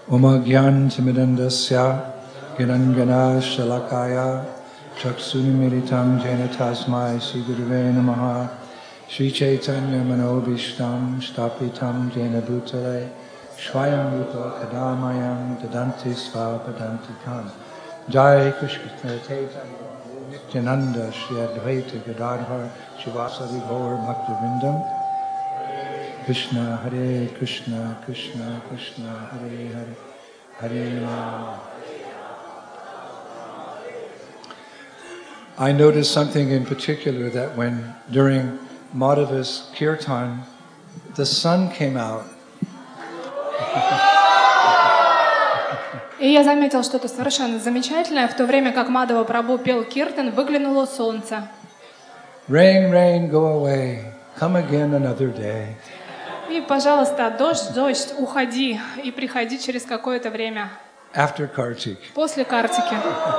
Omagyantimidandasya Girangana Shalakaya Chaksunimiritam Jena Tasmai Sigurve Namaha Sri Chaitanya Manobishtam Stapitam Jena Bhutale Shvayam Rupa Kadamayam Dadanti Svapadantikam Jai Krishna Chaitanya Nityananda Shri Advaita Gadadhar Shivasari Gaur Bhaktivindam Krishna Hare Krishna Krishna Krishna Hare Hare Hare Rama. I noticed something in particular that when during Madhava's kirtan, the sun came out. И я заметил что-то совершенно замечательное. В то время как Мадхава Прабху пел киртан, выглянуло солнце. Rain, rain, go away. Come again another day. И, пожалуйста, дождь, дождь, уходи и приходи через какое-то время. After Kartik. После Картики.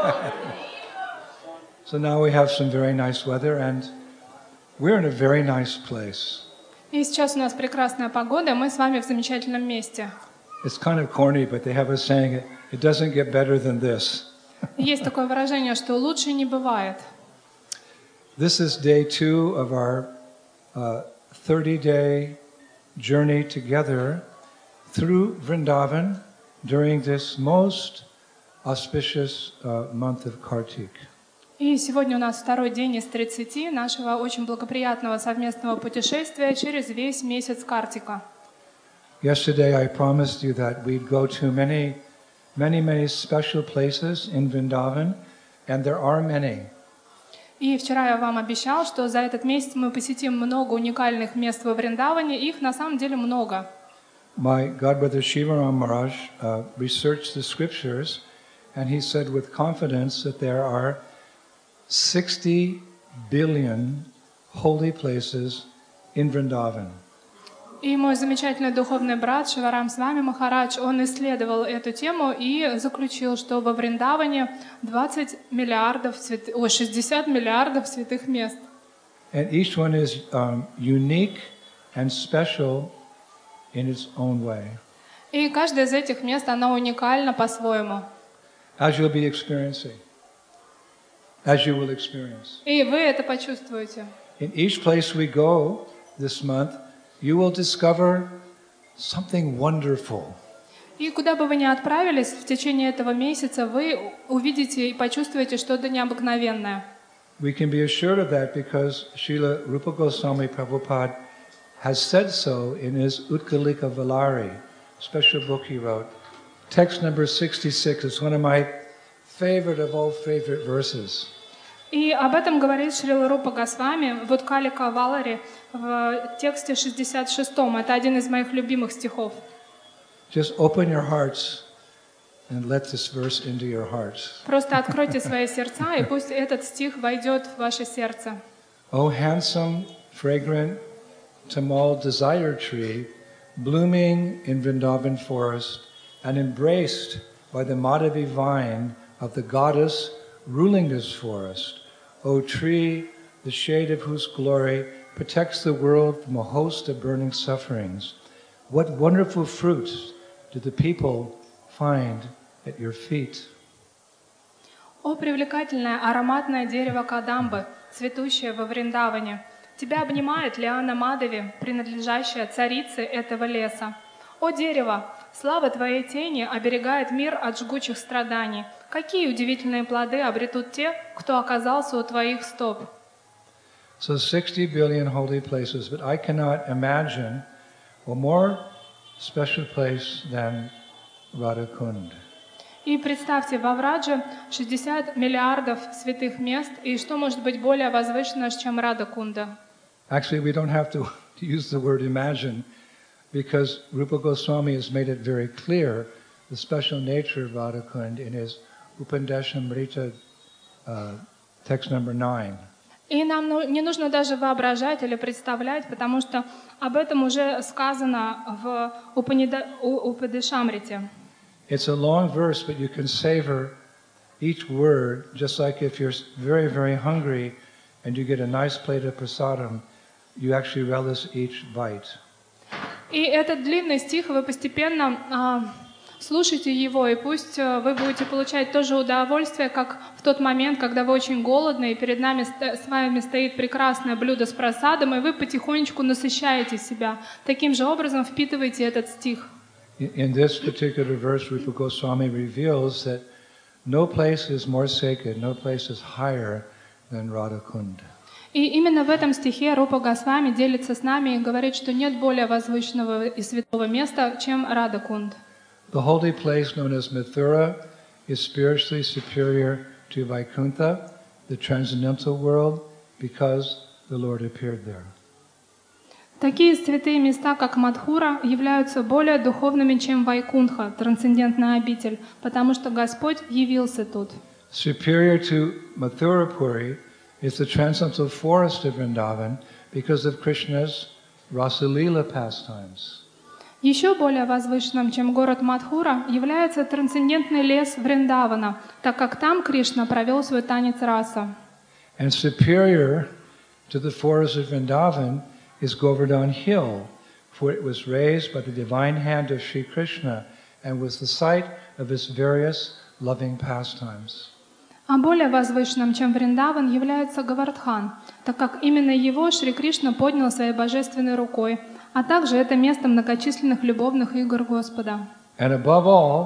So now we have some very nice weather and we're in a very nice place. И сейчас у нас прекрасная погода, мы с вами в замечательном месте. It's kind of corny, but they have a saying, it doesn't get better than this. Есть такое выражение, что лучше не бывает. This is day 2 of our 30-day journey together through Vrindavan during this most auspicious month of Kartik. И сегодня у нас второй день из 30 нашего очень благоприятного совместного путешествия через весь месяц Картика. Yesterday I promised you that we'd go to many special places in Vrindavan, and there are many. И вчера я вам обещал, что за этот месяц мы посетим много уникальных мест во Вриндаване, их на самом деле много. My godbrother Shivaram Maharaj researched the scriptures, and he said with confidence that there are 60 billion holy places in Vrindavan. И мой замечательный духовный брат Шиварам Свами Махарадж, он исследовал эту тему и заключил, что во Вриндаване 60 миллиардов святых мест. And each one is unique and special in its own way. И каждое из этих мест, оно уникально по-своему. As you'll be experiencing. As you will experience. И вы это почувствуете. In each place we go this month, you will discover something wonderful. И куда бы вы ни отправились в течение этого месяца, вы увидите и почувствуете что-то необыкновенное. We can be assured of that because Srila Rupa Goswami Prabhupada has said so in his Utkalika Valari, special book he wrote. Text number 66 is one of my favorite of all favorite verses. И об этом говорит Шрила Рупа Госвами в Уткалика Валари в тексте 66. Это один из моих любимых стихов. Just open your hearts and let this verse into your hearts. Просто откройте свои сердца, и пусть этот стих войдет в ваше сердце. O handsome, fragrant, tamal desire tree, blooming in Vrindavan forest and embraced by the Madhavi vine of the goddess ruling this forest, O tree, the shade of whose glory protects the world from a host of burning sufferings. What wonderful fruits do the people find at your feet? О привлекательное ароматное дерево Кадамбы, цветущее во Вриндаване, тебя обнимает лиана Мадхави, принадлежащая царице этого леса. О дерево, слава твоей тени оберегает мир от жгучих страданий. Какие удивительные плоды обретут те, кто оказался у твоих стоп. So 60 billion holy places, but I cannot imagine a more special place than Radhakund. И представьте, во Врадже 60 миллиардов святых мест, и что может быть более возвышенное, чем Радхакунда? Actually, we don't have to use the word imagine, because Rupa Goswami has made it very clear the special nature of Radhakund in his Upandesamrita text number 9. И нам не нужно даже воображать или представлять, потому что об этом уже сказано в Упадешамрите. It's a long verse, but you can savor each word, just like if you're very, very hungry and you get a nice plate of prasadam, you actually relish each bite. И этот длинный стих вы постепенно Слушайте его, и пусть вы будете получать то же удовольствие, как в тот момент, когда вы очень голодны, и перед нами с вами стоит прекрасное блюдо с просадом, и вы потихонечку насыщаете себя. Таким же образом впитывайте этот стих. In this particular verse, Rupa Goswami reveals that no place is more sacred, no place is higher than Radhakund. И именно в этом стихе Рупа Госвами делится с нами и говорит, что нет более возвышенного и святого места, чем Радхакунд. The holy place known as Mathura is spiritually superior to Vaikuntha, the transcendental world, because the Lord appeared there. Такие святые места, как Мадхура, являются более духовными, чем Вайкунтха, трансцендентная обитель, потому что Господь явился тут. Superior to Mathurapuri is the transcendental forest of Vrindavan because of Krishna's Rasalila pastimes. Еще более возвышенным, чем город Мадхура, является трансцендентный лес Вриндавана, так как там Кришна провел свой танец раса. And superior to the forest of Vrindavan is Govardhan Hill, for it was raised by the divine hand of Sri Krishna and was the site of his various loving pastimes. А более возвышенным, чем Вриндаван, является Говардхан, так как именно его Шри Кришна поднял своей божественной рукой, а также это место многочисленных любовных игр Господа. And above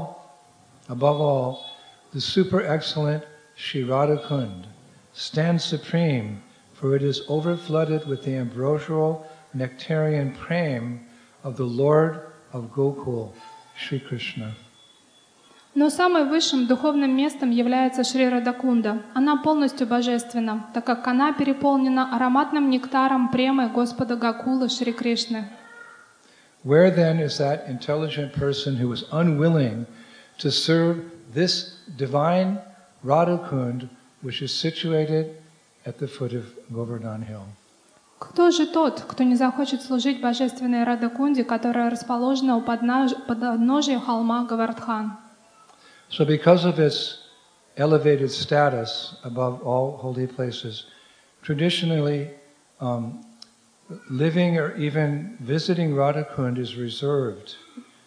all, the super excellent Shri Radhakund stands supreme, for it is overflooded with the ambrosial nectarian prem of the Lord of Gokul, Shri Krishna. Но самым высшим духовным местом является Шри Радхакунда. Она полностью божественна, так как она переполнена ароматным нектаром премы Господа Гокулы Шри Кришны. Where then is that intelligent person who is unwilling to serve this divine Radhakund, which is situated at the foot of Govardhan Hill? Кто же тот, кто не захочет служить божественной Радхакунде, которая расположена у подножия холма Говардхан? So because of its elevated status above all holy places, traditionally living or even visiting Radhakund is reserved,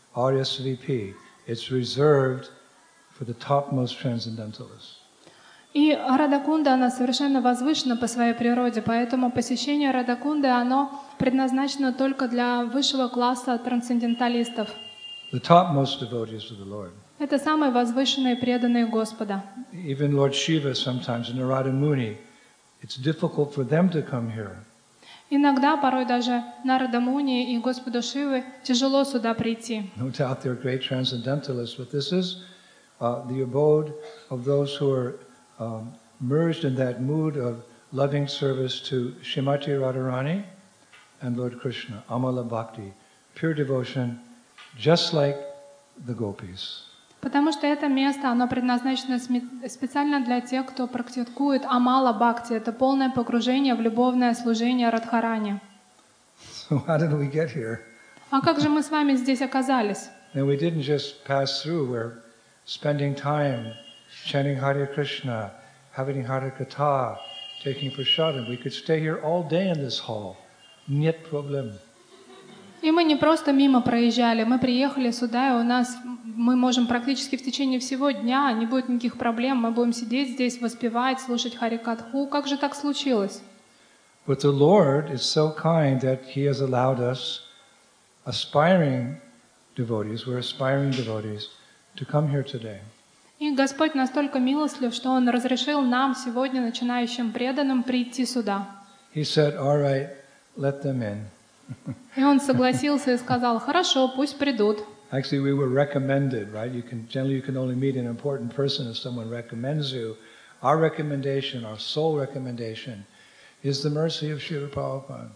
RSVP, it's reserved for the topmost transcendentalists. И Радхакунда, она совершенно возвышена по своей природе, поэтому посещение Радхакунды, оно предназначено только для высшего класса трансценденталистов. The topmost devotees of the Lord. Это самые возвышенные преданные Господа. Even Lord Shiva sometimes, and Narada Muni, it's difficult for them to come here. Иногда, порой даже Нарада Муни и Господу Шивы тяжело сюда прийти. No doubt they're great transcendentalists, but this is the abode of those who are merged in that mood of loving service to Shrimati Radharani and Lord Krishna, Amala Bhakti, pure devotion, just like the gopis. Потому что это место, оно предназначено специально для тех, кто практикует Амала Бхакти. Это полное погружение в любовное служение Радхарани. So how did we get here? А как же мы с вами здесь оказались? And we didn't just pass through. We're spending time chanting Hare Krishna, having Hare Katha, taking prasadam. We could stay here all day in this hall. Нет проблем. И мы не просто мимо проезжали, мы приехали сюда, и мы можем практически в течение всего дня, не будет никаких проблем, мы будем сидеть здесь, воспевать, слушать Харикатху. Как же так случилось? But the Lord is so kind that He has allowed us, aspiring devotees, we're aspiring devotees, to come here today. И Господь настолько милостлив, что Он разрешил нам сегодня, начинающим преданным, прийти сюда. He said, all right, let them in. И Он согласился и сказал: хорошо, пусть придут. Actually, we were recommended, right? Generally you can only meet an important person if someone recommends you. Our recommendation, our sole recommendation, is the mercy of Srila Prabhupada.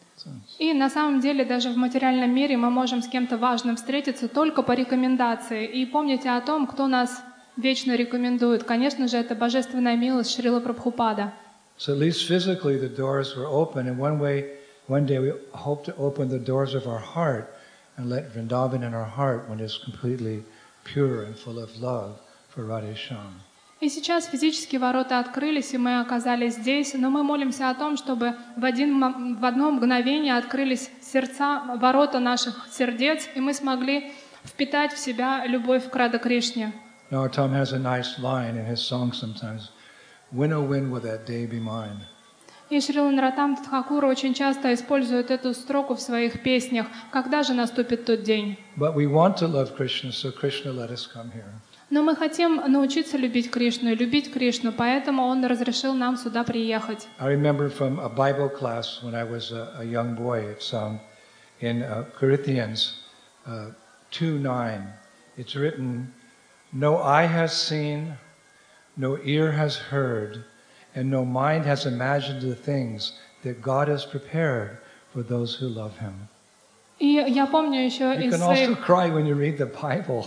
И на самом деле даже в материальном мире мы можем с кем-то важным встретиться только по рекомендации. И помните о том, кто нас вечно рекомендует. Конечно же, это божественная милость Шрила Прабхупада. So at least physically the doors were open, and one day we hope to open the doors of our heart and let Vrindavan in our heart when it's completely pure and full of love for Radhesham. И сейчас физически ворота открылись, и мы оказались здесь, но мы молимся о том, чтобы в одно мгновение открылись ворота наших сердец, и мы смогли впитать в себя любовь к Рада Кришне. Narottam has a nice line in his song sometimes. When, oh when will that day be mine? И Шрила Нароттам Тхакур очень часто использует эту строку в своих песнях. Когда же наступит тот день? But we want to love Krishna, so Krishna let us come here. Но мы хотим научиться любить Кришну и любить Кришну, поэтому Он разрешил нам сюда приехать. I remember from a Bible class when I was a young boy. It's in Corinthians 2:9. It's written, "No eye has seen, no ear has heard, and no mind has imagined the things that God has prepared for those who love Him." И я помню еще You из can also своих... cry when you read the Bible.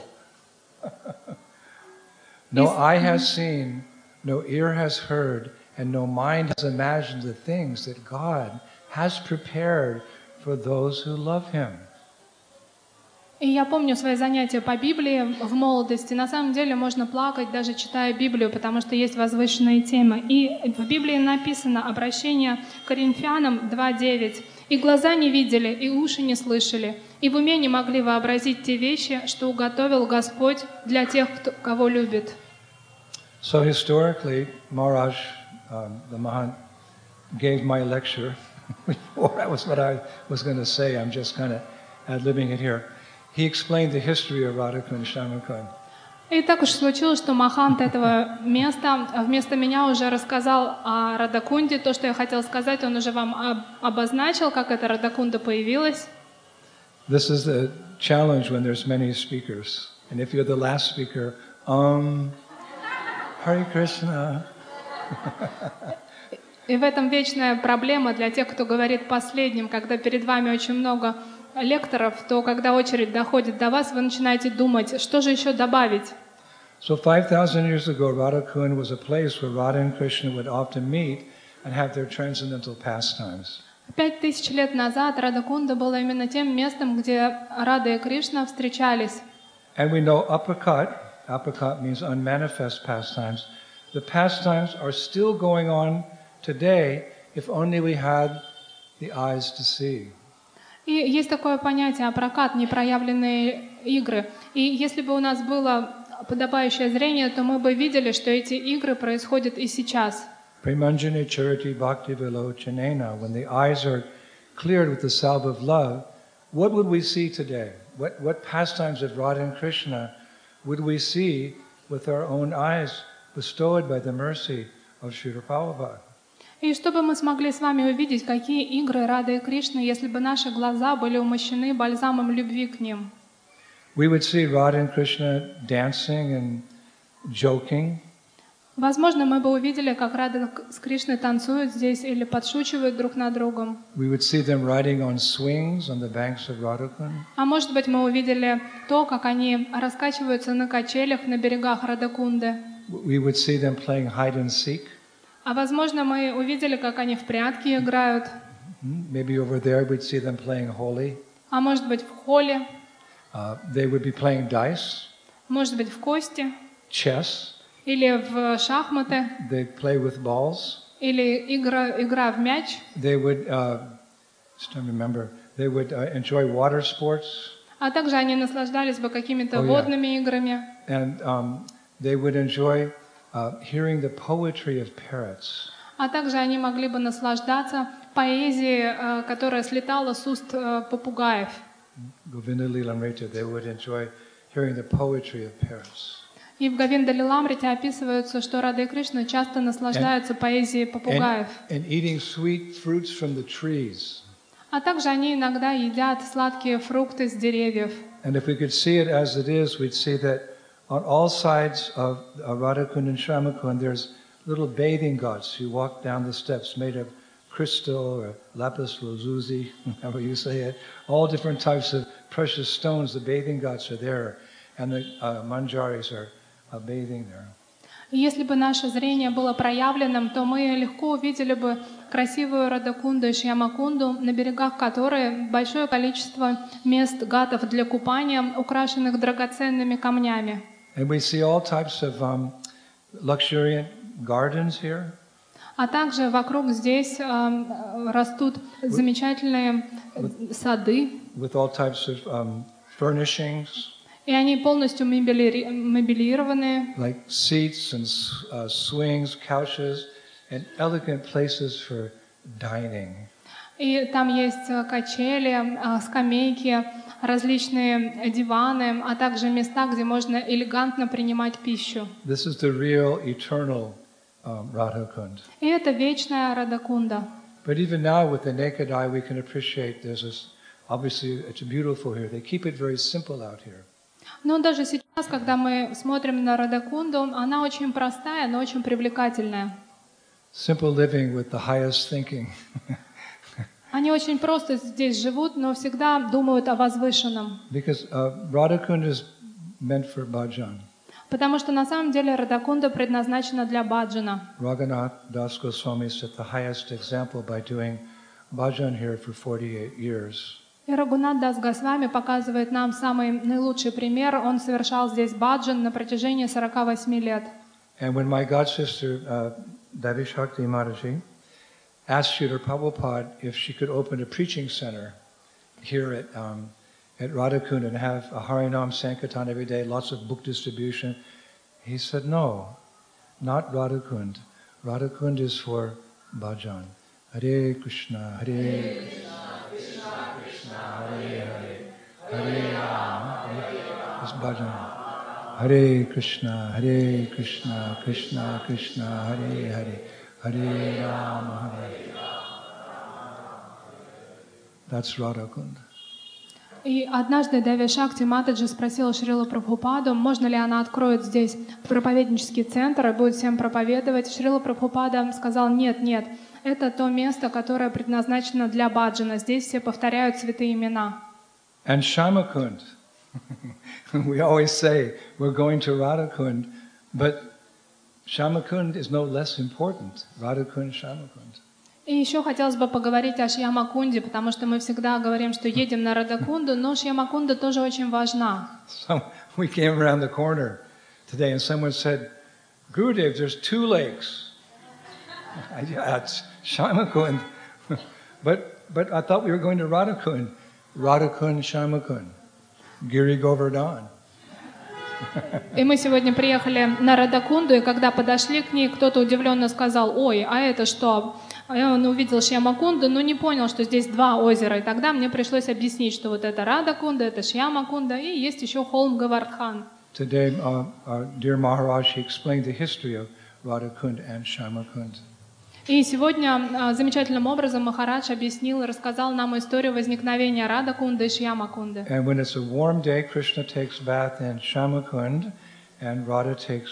No eye has seen, no ear has heard, and no mind has imagined the things that God has prepared for those who love Him. И я помню свои занятия по Библии в молодости. На самом деле можно плакать, даже читая Библию, потому что есть возвышенные темы. И в Библии написано обращение к Коринфянам 2:9. «И глаза не видели, и уши не слышали, и в уме не могли вообразить те вещи, что уготовил Господь для тех, кого любит». So historically, Maharaj, the Mahant, gave my lecture before that was what I was going to say. I'm just kind of ad-libbing it here. He explained the history of Radhakund Shamakund. И так уж случилось, что Махант этого места вместо меня уже рассказал о Радакунде. То, что я хотела сказать, он уже вам обозначил, как эта Радакунда появилась. This is the challenge when there's many speakers. And if you're the last speaker, Hare Krishna. И в этом вечная проблема для тех, кто говорит последним. Когда перед вами очень много лекторов, то когда очередь доходит до вас, вы начинаете думать, что же еще добавить. So 5,000 years ago, Radhakund was a place where Radha and Krishna would often meet and have their transcendental pastimes. 5000 лет назад Радакунда была именно тем местом, где Рада и Кришна встречались. And we know Apakat means unmanifest pastimes. The pastimes are still going on today if only we had the eyes to see. И есть такое понятие прокат, непроявленные игры. И если бы у нас было подобающее зрение, то мы бы видели, что эти игры происходят и сейчас. Premanjane charity bhakti vilochanena. When the eyes are cleared with the salve of love, what would we see today? What pastimes of Radha and Krishna would we see with our own eyes bestowed by the mercy of Srila Prabhupada? И чтобы мы смогли с вами увидеть, какие игры Рады и Кришны, если бы наши глаза были умощены бальзамом любви к ним. We would see Radha and Krishna dancing and joking. Возможно, мы бы увидели, как Рада с Кришной танцуют здесь или подшучивают друг над другом. We would see them riding on swings on the banks of Radhakund. А может быть, мы увидели то, как они раскачиваются на качелях на берегах Радакунды. We would see them playing hide and seek. А возможно, мы увидели, как они в прятки играют. Maybe over there we'd see them playing holy. А может быть, в холле. They would be playing dice, Может быть, в кости. chess. Или в шахматы. They'd play with balls. Или игра в мяч. They would, just to remember, they would enjoy water sports. А также они наслаждались бы какими-то водными играми. And they would enjoy hearing the poetry of parrots. А также они могли бы наслаждаться поэзией, которая слетала с уст попугаев. Govinda Lilamrita, they would enjoy hearing the poetry of parrots. И в Говинда Лиламрите описывается, что Рада и Кришна часто наслаждаются поэзией попугаев. And eating sweet fruits from the trees. А также они иногда едят сладкие фрукты с деревьев. And if we could see it as it is, we'd see that on all sides of Radhakund and Shyamakund, there's little bathing ghats. You walk down the steps made of crystal or lapis lazuli, however you say it. All different types of precious stones. The bathing ghats are there, and the manjaris are bathing there. И если бы наше зрение было проявленным, то мы легко увидели бы красивую Радакунду и Шьямакунду, на берегах которой большое количество мест гатов для купания, украшенных драгоценными камнями. And we see all types of luxuriant gardens here. А также вокруг здесь растут замечательные сады. With all types of furnishings. И они полностью мебелированы, like seats and swings, couches, and elegant places for dining. и там есть качели, скамейки, различные диваны, а также места, где можно элегантно принимать пищу. This is the real, eternal Radha Kund. И это вечная Радакунда. But even now, with the naked eye, we can appreciate there's this, obviously, it's beautiful here. They keep it very simple out here. Но даже сейчас, когда мы смотрим на Радакунду, она очень простая, но очень привлекательная. Simple living with the highest thinking. Они очень просто здесь живут, но всегда думают о возвышенном. Because Radha Kund is meant for bhajan. Потому что на самом деле Радакунда предназначена для баджана. Raghunath Das Goswami set the highest example by doing bhajan here for 48 years. И Рагунат Дас Госвами показывает нам самый наилучший пример. Он совершал здесь баджан на протяжении 48 лет. And when my god sister Devi Shakti Mataji asked Srila Prabhupada if she could open a preaching center here at Radhakund and have a Harinam Sankirtan every day, lots of book distribution, he said, no, not Radhakund. Radhakund is for bhajan. Hare Krishna, Hare Krishna, Krishna, Hare Hare, Hare Rama, it's bhajan. Hare Krishna, Krishna Krishna, Hare Hare, Hare Rama, Hare Rama. That's Radhakund. И однажды Деви Шакти Матаджи спросила Шрилу Прабхупаду, можно ли она откроет здесь проповеднический центр и будет всем проповедовать. Шрила Прабхупада сказал, нет, это то место, которое предназначено для баджана. Здесь все повторяют святые имена. And Shamakund. We always say we're going to Radhakund, but Shamakund is no less important. Radhakund, Shamakund. И еще хотелось бы поговорить о Шьямакунде, потому что мы всегда говорим, что едем на Радакунду, но Шьямакунда тоже очень важна. So we came around the corner today and someone said, Gurudev, there's 2 lakes. That's Shamakund. But I thought we were going to Radhakund. Radhakund, Shamakund. Giri Govardhan. И мы сегодня приехали на Радакунду, и когда подошли к ней, кто-то удивленно сказал, ой, а это что? И он увидел Шьямакунду, но не понял, что здесь 2 озера. И тогда мне пришлось объяснить, что вот это Радакунда, это Шьямакунда, и есть еще холм Гавардхан. Today, our dear Maharaj, he explained the history of Radhakund and Shamakund. И сегодня замечательным образом Махарадж объяснил и рассказал нам историю возникновения Радакунды и Шьямакунды. And when it's a warm day, Krishna takes bath in Shamakund, and Radha takes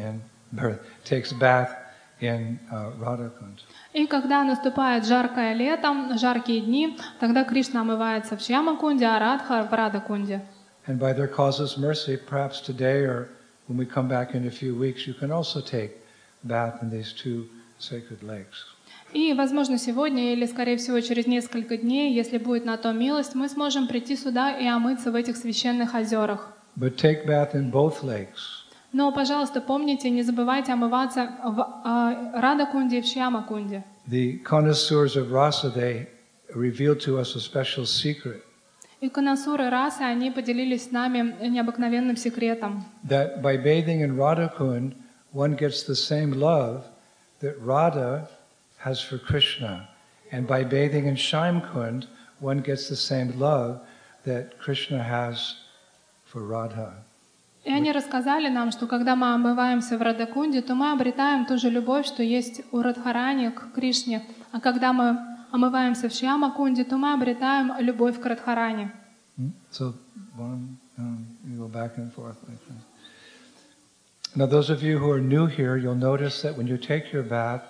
bath in Radhakund. И когда наступает жаркое лето, жаркие дни, тогда Кришна омывается в Шьямакунде, а Радха в Радакунде. And by their causeless mercy, perhaps today or when we come back in a few weeks, you can also take bath in these 2 sacred lakes. И, возможно, сегодня или, скорее всего, через несколько дней, если будет на то милость, мы сможем прийти сюда и омыться в этих священных озерах. But take bath in both lakes. Но, пожалуйста, помните, не забывайте омываться в Радакунде и в Шьямакунде. The connoisseurs of rasa, they revealed to us a special secret. И конносуры расы, они поделились с нами необыкновенным секретом. That by bathing in Radhakund, one gets the same love that Radha has for Krishna. And by bathing in Shyamkund, one gets the same love that Krishna has for Radha. И они рассказали нам, что когда мы омываемся в Радакунде, то мы обретаем ту же любовь, что есть у Радхарани к Кришне. А когда мы омываемся в Шьямакунде, то мы обретаем любовь к Радхарани. So you go back and forth like that. Now, those of you who are new here, you'll notice that when you take your bath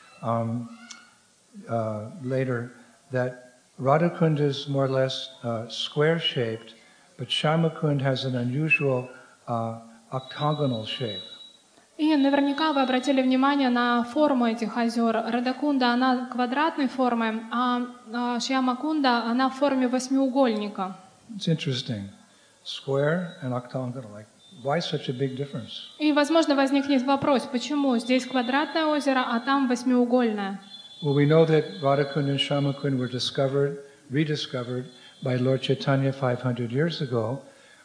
later, that Radhakund is more or less square-shaped, but Shyamakund has an unusual octagonal shape. И наверняка вы обратили внимание на форму этих озер. Радакунда, она квадратной формы, а Шьямакунда, она в форме восьмиугольника. It's interesting. Square and octagonal. Like, why such a big difference? И, возможно, возникнет вопрос, почему здесь квадратное озеро, а там восьмиугольное? Well, we know that Radhakund and Shyamakund were rediscovered by Lord Chaitanya 500 years ago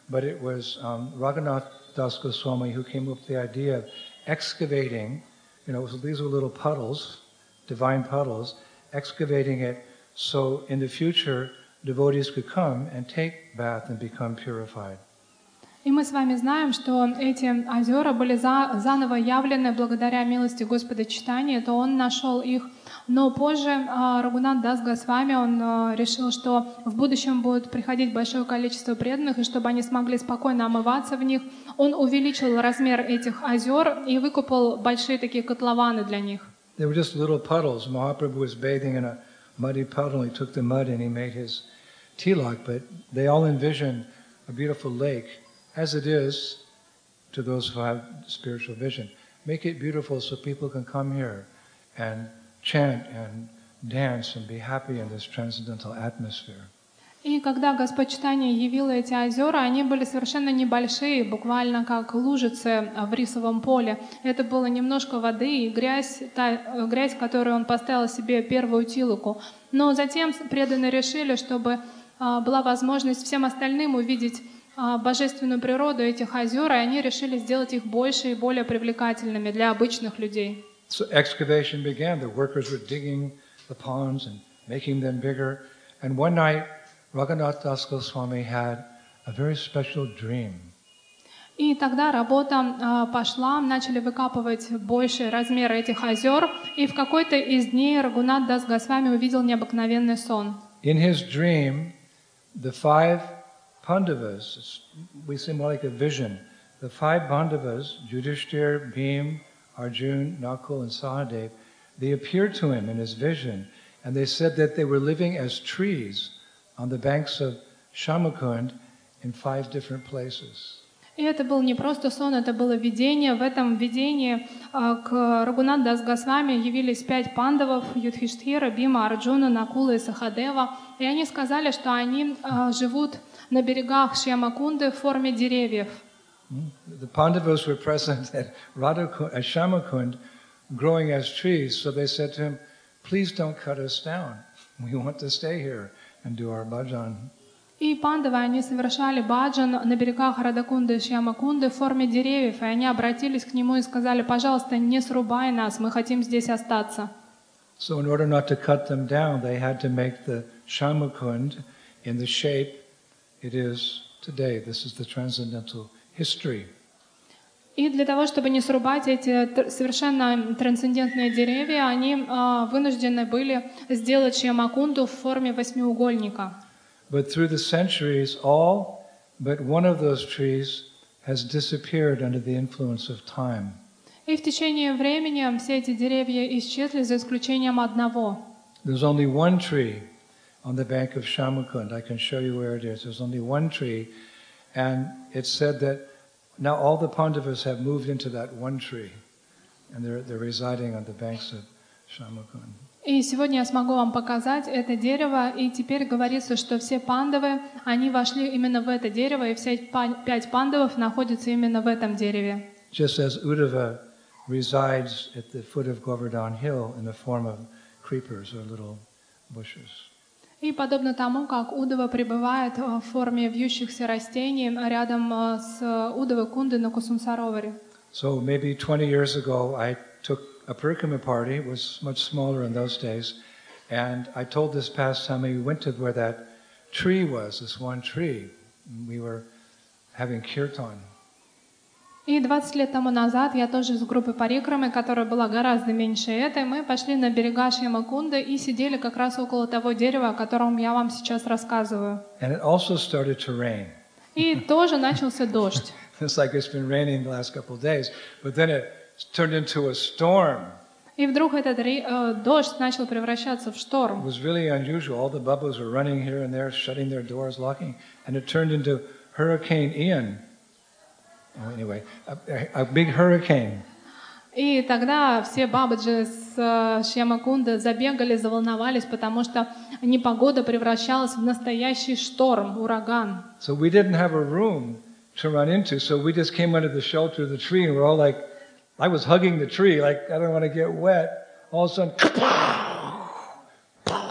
but it was Raghunath Das Goswami who came up with the idea of excavating, so these were little puddles, divine puddles, excavating it so in the future devotees could come and take bath and become purified. И мы с вами знаем, что эти озера были заново явлены благодаря милости Господа Чайтаньи, это он нашел их. Но позже Рагунат Дас Госвами, он решил, что в будущем будет приходить большое количество преданных, и чтобы они смогли спокойно омываться в них, он увеличил размер этих озер и выкопал большие такие котлованы для них. They were just little puddles. Mahaprabhu was bathing in a muddy puddle. He took the mud and he made his tilak, but they all envisioned a beautiful lake, as it is to those who have spiritual vision. Make it beautiful so people can come here and chant and dance and be happy in this transcendental atmosphere. И когда Господь Чайтанья явил эти озера, они были совершенно небольшие, буквально как лужицы в рисовом поле. Это было немножко воды и грязь, грязь, которую он поставил себе первую тилоку. Но затем преданные решили, чтобы была возможность всем остальным увидеть божественную природу этих озер, и они решили сделать их больше и более привлекательными для обычных людей. So excavation began. The workers were digging the ponds and making them bigger. And one night, Raghunath Das Goswami had a very special dream. И тогда работа пошла, начали выкапывать больший размер этих озер, и в какой-то из дней Рагунат Дас Госвами увидел необыкновенный сон. In his dream, the 5 Pandavas, we see more like a vision, the 5 Pandavas, Yudhishthir, Bhim, Arjun, Nakul, and Sahadev, they appeared to him in his vision, and they said that they were living as trees on the banks of Shamakund in 5 different places. И это был не просто сон, это было видение. В этом видении к Рагунат Дас Госвами явились 5 пандавов, Юдхиштхира, Бима, Арджуна, Накула и Сахадева. И они сказали, что они живут на берегах Шьямакунды в форме деревьев. The Pandavas were present at Shamakund, growing as trees, so they said to him, "Please don't cut us down. We want to stay here and do our bhajan." И пандавы, они совершали баджан на берегах Радакунды и Шьямакунды в форме деревьев, и они обратились к нему и сказали: пожалуйста, не срубай нас, мы хотим здесь остаться. So in order not to cut them down, they had to make the Shamakund in the shape it is today. This is the transcendental history. И для того, чтобы не срубать эти совершенно трансцендентные деревья, они вынуждены были сделать Шьямакунду в форме восьмиугольника. But through the centuries, all but one of those trees has disappeared under the influence of time. И в течение времени все эти деревья исчезли, за исключением одного. There's only one tree on the bank of Shamakund. I can show you where it is. There's only one tree, and it's said that now all the Pandavas have moved into that one tree, and they're residing on the banks of Shamakund. И сегодня я смогу вам показать это дерево, и теперь говорится, что все пандавы, они вошли именно в это дерево, и все 5 пандавов находятся именно в этом дереве. Just as Uddhava resides at the foot of Govardhan Hill in the form of creepers or little bushes. И подобно тому, как Удава пребывает в форме вьющихся растений рядом с Удавой Кунды на Кусумсароваре. So maybe 20 years ago, I took a parikramma party. It was much smaller in those days, and I told this pastime we went to where that tree was, this one tree. And we were having kirtan. И 20 лет тому назад я тоже с группой парикрамы, которая была гораздо меньше этой, мы пошли на берега Шьямакунды и сидели как раз около того дерева, о котором я вам сейчас рассказываю. And it also started to rain. И тоже начался дождь. It's like it's been raining the last couple of days, but then it turned into a storm. И вдруг этот дождь начал превращаться в шторм. It was really unusual. All the bubbles were running here and there, shutting their doors, locking, and it turned into Hurricane Ian. Oh, anyway, a big hurricane. И тогда все бабаджи с Шьямакунды забегали, заволновались, потому что непогода превращалась в настоящий шторм, ураган. So we didn't have a room to run into, so we just came under the shelter of the tree, and we're all like, I was hugging the tree, like I don't want to get wet. All of a sudden,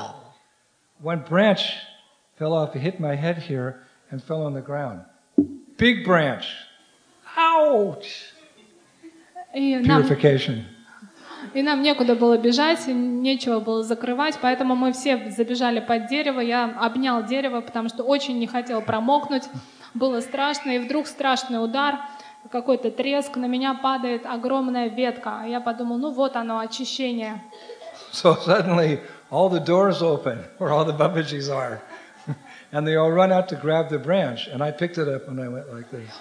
one branch fell off, it hit my head here, and fell on the ground. big branch. Ouch! Purification. И нам некуда было бежать, нечего было закрывать, поэтому мы все забежали под дерево. Я обнял дерево, потому что очень не хотел промокнуть. Было страшно, и вдруг страшный удар, какой-то треск, на меня падает огромная ветка. Я подумал, ну вот оно, очищение. So suddenly all the doors open where all the Babajis are. And they all run out to grab the branch. And I picked it up and I went like this.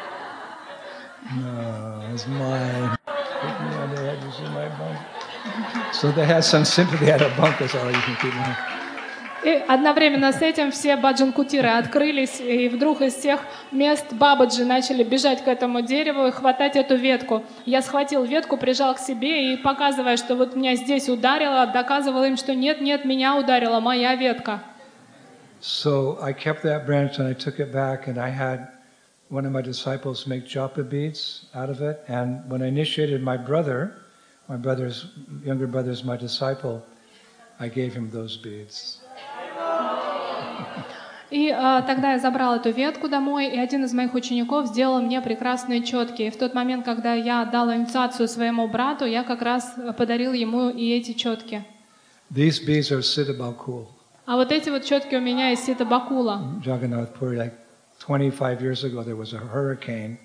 No, it's mine. So they had some sympathy at a bunk, that's all you can keep in. И одновременно с этим все баджан-кутиры открылись, и вдруг из всех мест бабаджи начали бежать к этому дереву и хватать эту ветку. Я схватил ветку, прижал к себе и, показывая, что вот меня здесь ударило, доказывал им, что нет, меня ударила моя ветка. So I kept that branch and I took it back, and I had one of my disciples make japa beads out of it. And when I initiated my younger brother's my disciple, I gave him those beads. И тогда я забрал эту ветку домой, и один из моих учеников сделал мне прекрасные четки. И в тот момент, когда я дал инициацию своему брату, я как раз подарил ему и эти четки. These beads are Siddha Bakul. А вот эти вот четки у меня из Сита Бакула. Jagannath Puri, like 25 years ago, there was a hurricane,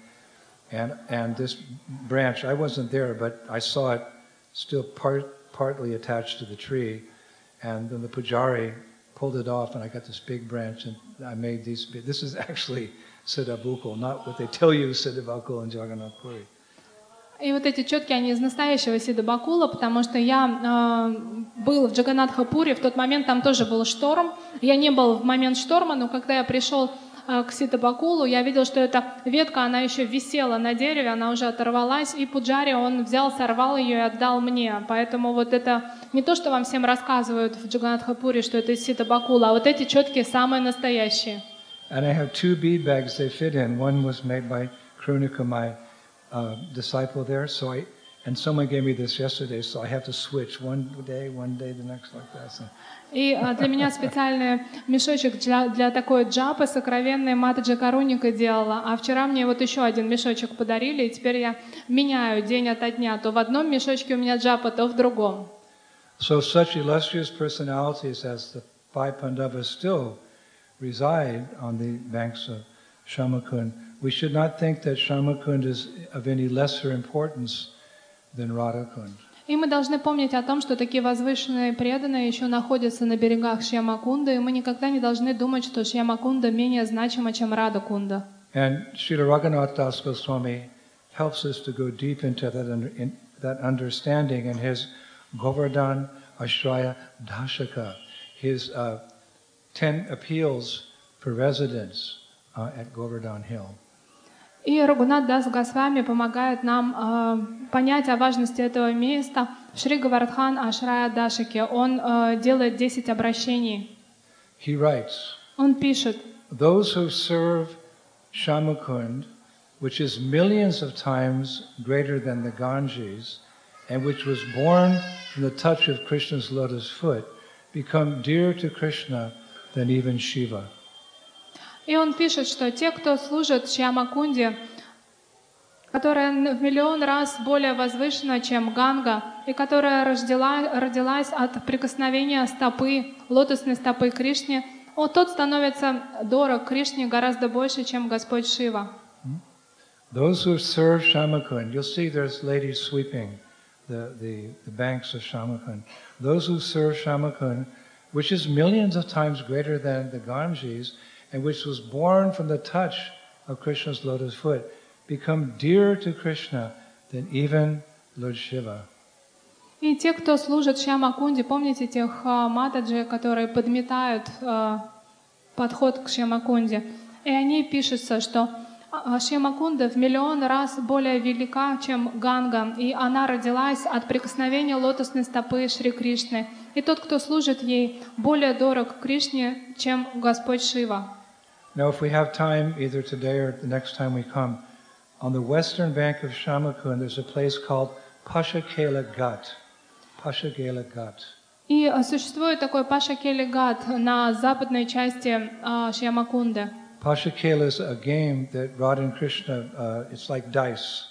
and this branch, I wasn't there, but I saw it still partly attached to the tree, and then the pujari pulled it off, and I got this big branch, and I made these. This is actually Siddha Bakul, not what they tell you Siddha Bakul in Jagannath Puri. И вот эти четки, они из настоящего Сида Бакула, потому что я был в Джаганнатха-Пури, в тот момент там тоже был шторм. Я не был в момент шторма, но когда я пришел к Сида Бакулу, я видел, что эта ветка, она еще висела на дереве, она уже оторвалась, и пуджари, он взял, сорвал ее и отдал мне. Поэтому вот это не то, что вам всем рассказывают в Джаганнатха-Пури, что это из Сида Бакула, а вот эти четки самые настоящие. And I have 2 bead bags they fit in. One was made by Krunika, my disciple there, and someone gave me this yesterday, so I have to switch one day, the next like that. So. И для меня специальный мешочек для такой джапы сокровенной Матаджи Каруника делала, а вчера мне вот еще один мешочек подарили, и теперь я меняю день ото дня, то в одном мешочке у меня джапа, то в другом. So such illustrious personalities as the 5 Pandavas still reside on the banks of Shamakund. We should not think that Shamakund is of any lesser importance than Radhakund. И мы должны помнить о том, что такие возвышенные преданные еще находятся на берегах Шьямакунды, и мы никогда не должны думать, что Шьямакунда менее значима, чем Радакунда. And Srila Raghunath Das Goswami helps us to go deep into that understanding in his Govardhan Ashraya Dashaka, his 10 appeals for residence at Govardhan Hill. И Рагунат Дас Госвами помогает нам понять о важности этого места в Шри Гавардхан Ашрая Дашике. Он делает 10 обращений. He writes, Он пишет, those who serve Shamakund, which is millions of times greater than the Ganges, and which was born from the touch of Krishna's lotus foot, become dearer to Krishna than even Shiva. И он пишет, что те, кто служит Шьямакунде, которая в миллион раз более возвышена, чем Ганга, и которая родилась от прикосновения стопы, лотосной стопы Кришне, тот становится дорог Кришне гораздо больше, чем Господь Шива. Those who serve Shamakund, you'll see there's ladies sweeping the banks of Shamakund. Those who serve Shamakund, which is millions of times greater than the Ganges, and which was born from the touch of Krishna's lotus foot, become dearer to Krishna than even Lord Shiva. И те, кто служит Шьямакунде, помните тех матаджи, которые подметают подход к Шьямакунде? И они пишутся, что Шьямакунда в миллион раз более велика, чем Ганга, и она родилась от прикосновения лотосной стопы Шри Кришны. И тот, кто служит ей, более дорог Кришне, чем Господь Шива. Now, if we have time, either today or the next time we come, on the western bank of Shamakund, there's a place called Pashakela Ghat. Pashakela Ghat. И существует такой Пашакели Гат на западной части Шьямакунды. Pashakela is a game that Radha and Krishna, it's like dice.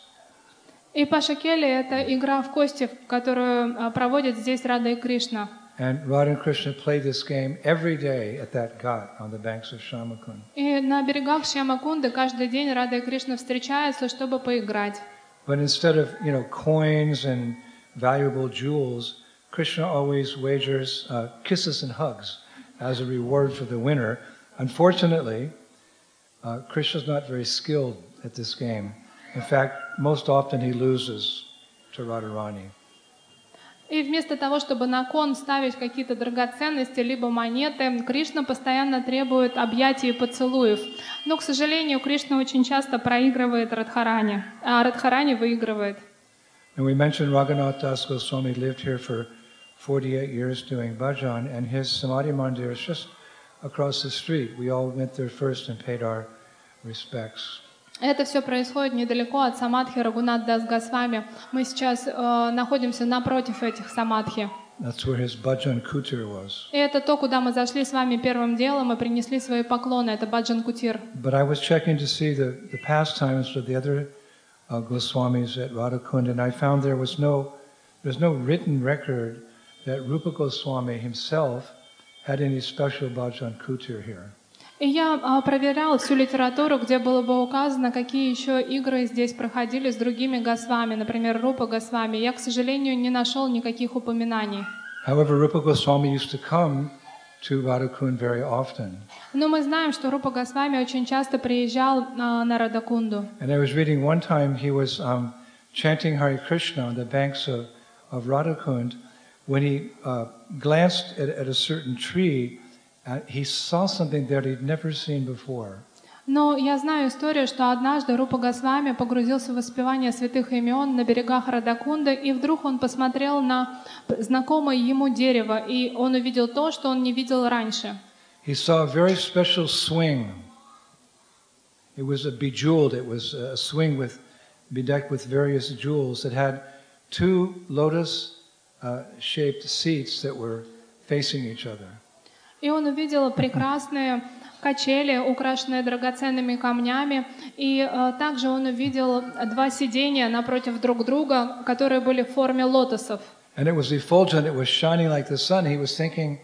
И Пашакели — это игра в кости, которую проводят здесь Рада и Кришна. And Radha and Krishna play this game every day at that ghat on the banks of Shamakund. И на берегах Шьямакунды каждый день Рада и Кришна встречаются, чтобы поиграть. But instead of, coins and valuable jewels, Krishna always wagers kisses and hugs as a reward for the winner. Unfortunately, Krishna's not very skilled at this game. In fact, most often he loses to Radharani. И вместо того, чтобы на кон ставить какие-то драгоценности, либо монеты, Кришна постоянно требует объятий и поцелуев. Но, к сожалению, Кришна очень часто проигрывает Радхарани, а Радхарани выигрывает. And we mentioned Raghunath Das Goswami lived here for 48 years doing bhajan, and his Samadhi Mandir is just across the street. We all went there first and paid our respects. Это все происходит недалеко от самадхи Рагунат Дас Госвами. Мы сейчас находимся напротив этих самадхи. That's where his bhajan kutir was. И это то, куда мы зашли с вами первым делом и принесли свои поклоны. Это баджан кутир. But I was checking to see the pastimes of the other Goswamis at Radhakund, and I found there's no written record that Rupa Goswami himself had any special bhajan kutir here. И я проверял всю литературу, где было бы указано, какие еще игры здесь проходили с другими Госвами, например, Рупа Госвами. Я, к сожалению, не нашел никаких упоминаний. However, Rupa Goswami used to come to Radhakund very often. Но мы знаем, что Рупа Госвами очень часто приезжал на Радакунду. And I was reading one time he was chanting Hare Krishna on the banks of Radhakund. When he glanced at a certain tree, he saw something that he'd never seen before. Но я знаю историю, что однажды Рупа Госвами погрузился в воспевание святых имен на берегах Радакунды, и вдруг он посмотрел на знакомое ему дерево, и он увидел то, что он не видел раньше. He saw a very special swing. It was a swing bedecked with various jewels that had two lotus-shaped seats that were facing each other. И он увидел прекрасные качели, украшенные драгоценными камнями, и также он увидел два сидения напротив друг друга, которые были в форме лотосов. And it was effulgent, it was shining like the sun. He was thinking,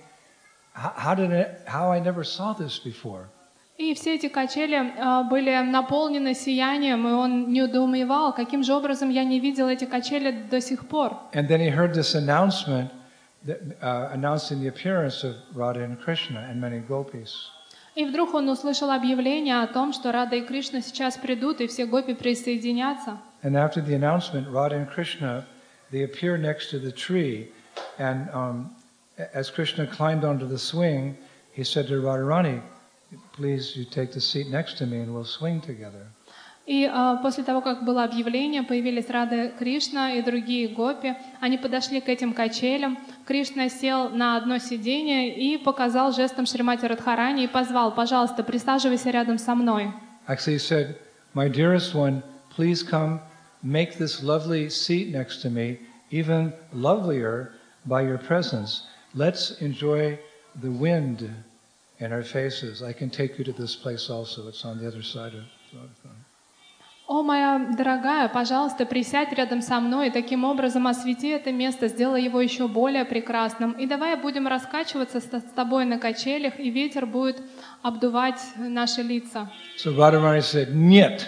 how I never saw this before. И все эти качели были наполнены сиянием, и он недоумевал, каким же образом я не видел эти качели до сих пор. And then he heard this announcement announcing the appearance of Radha and Krishna and many gopis. И вдруг он услышал объявление о том, что Рада и Кришна сейчас придут, и все гопи присоединятся. And after the announcement, Radha and Krishna, they appear next to the tree, and as Krishna climbed onto the swing, he said to Radharani, "Please, you take the seat next to me, and we'll swing together." И после того, как было объявление, появились Рада Кришна и другие гопи. Они подошли к этим качелям. Кришна сел на одно сиденье и показал жестом Шримати Радхарани и позвал: «Пожалуйста, присаживайся рядом со мной». Actually, he said, "My dearest one, please come make this lovely seat next to me even lovelier by your presence. Let's enjoy the wind in our faces. I can take you to this place also. It's on the other side of Radhakund." «О, моя дорогая, пожалуйста, присядь рядом со мной и таким образом освети это место, сделай его еще более прекрасным. И давай будем раскачиваться с тобой на качелях, и ветер будет обдувать наши лица». So Radharani said, "Niet."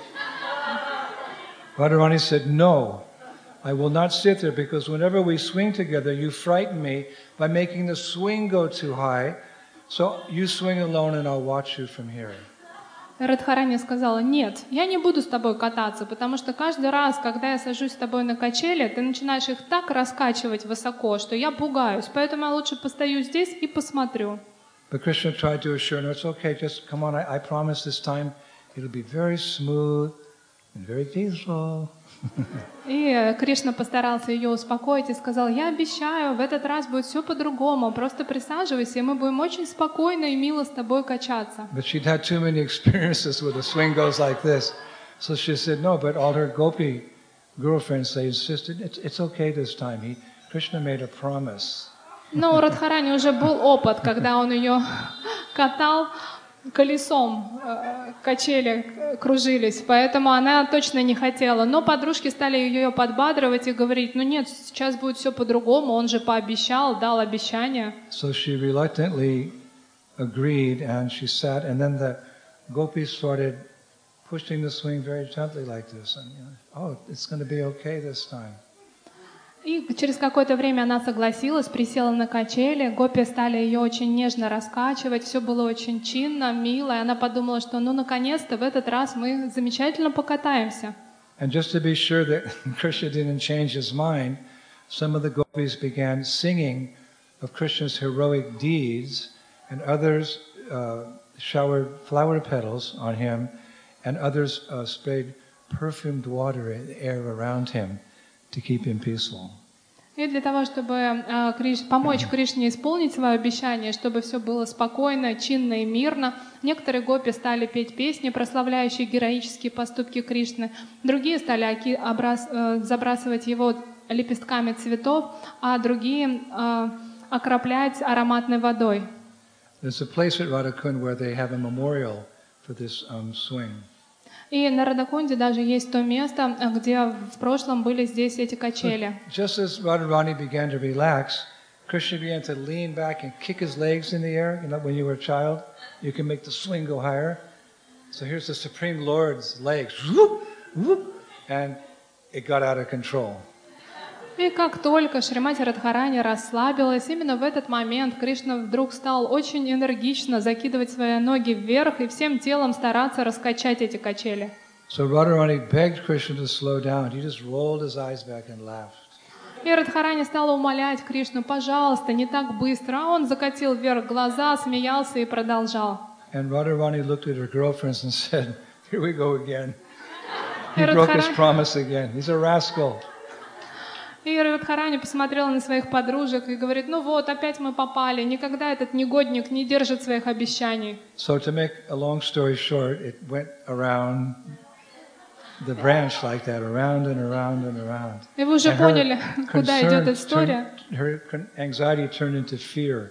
Radharani said, "No, I will not sit there because whenever we swing together, you frighten me by making the swing go too high. So you swing alone and I'll watch you from here." Радхарани сказала: «Нет, я не буду с тобой кататься, потому что каждый раз, когда я сажусь с тобой на качели, ты начинаешь их так раскачивать высоко, что я пугаюсь, поэтому я лучше постою здесь и посмотрю». But Krishna tried to assure her, "No, it's okay, just come on, I promise this time it'll be very smooth and very peaceful." И Кришна постарался ее успокоить и сказал: «Я обещаю, в этот раз будет все по-другому, просто присаживайся, и мы будем очень спокойно и мило с тобой качаться». But she'd had too many experiences where the swing goes like this. So she said no, but all her gopi girlfriends, they insisted, it's okay this time. Krishna made a promise. Но у Радхарани уже был опыт, когда он ее катал колесом качели кружились, поэтому она точно не хотела. Но подружки стали ее подбадривать и говорить: ну нет, сейчас будет все по-другому, он же пообещал, дал обещание. So she reluctantly agreed, and she sat, and then the gopis started pushing the swing very gently like this, and oh, it's going to be okay this time. И через какое-то время она согласилась, присела на качели, гопи стали ее очень нежно раскачивать, все было очень чинно, мило, и она подумала, что ну наконец-то в этот раз мы замечательно покатаемся. And just to be sure that Krishna didn't change his mind, some of the gopis began singing of Krishna's heroic deeds, and others showered flower petals on him, and others sprayed perfumed water in the air around him to keep him peaceful. И для того, чтобы помочь Кришне исполнить свое обещание, чтобы все было спокойно, чинно и мирно, некоторые гопи стали петь песни, прославляющие героические поступки Кришны, другие стали забрасывать его лепестками цветов, а другие окроплять ароматной водой. There's a place at Radhakund where they have a memorial for this swing. И на Радакунде даже есть то место, где в прошлом были здесь эти качели. Just as Radharani began to relax, Krishna began to lean back and kick his legs in the air. You know, when you were a child, you can make the swing go higher. So here's the Supreme Lord's legs, whoop, whoop, and it got out of control. И как только Шримати Радхарани расслабилась, именно в этот момент Кришна вдруг стал очень энергично закидывать свои ноги вверх и всем телом стараться раскачать эти качели. So Radharani begged Krishna to slow down. He just rolled his eyes back and laughed. И Радхарани стала умолять Кришну: пожалуйста, не так быстро. А он закатил вверх глаза, смеялся и продолжал. And Radharani looked at her girlfriends and said, "Here we go again. He broke his promise again. He's a rascal." И Радхарани посмотрела на своих подружек и говорит: ну вот, опять мы попали, никогда этот негодник не держит своих обещаний. So to make a long story short, it went around the branch like that, around and around and around. И вы уже поняли, куда идет эта история. Her anxiety turned into fear.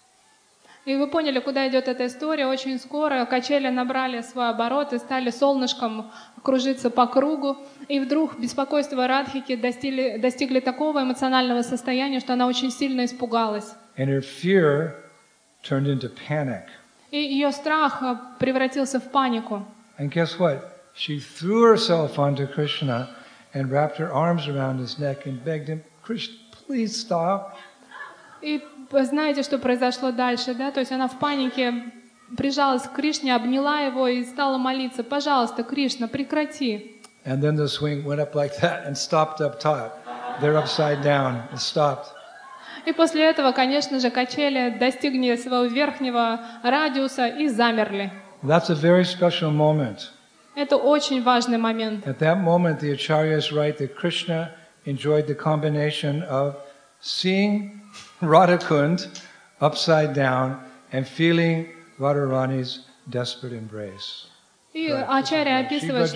И вы поняли, куда идет эта история. Очень скоро качели набрали свой оборот и стали солнышком кружиться по кругу. И вдруг беспокойство Радхики достигли такого эмоционального состояния, что она очень сильно испугалась. And her fear turned into panic. И ее страх превратился в панику. And guess what? She threw herself onto Krishna and wrapped her arms around his neck and begged him, "Krishna, please stop." И знаете, что произошло дальше, да? То есть она в панике прижалась к Кришне, обняла его и стала молиться: пожалуйста, Кришна, прекрати. And then the swing went up like that and stopped up top. They're upside down. It stopped. И после этого, конечно же, качели достигли своего верхнего радиуса и замерли. That's a very special moment. Это очень важный момент. At that moment, the acharyas write that Krishna enjoyed the combination of seeing Radhakund upside down and feeling Radharani's desperate embrace. И Ачарья описывает,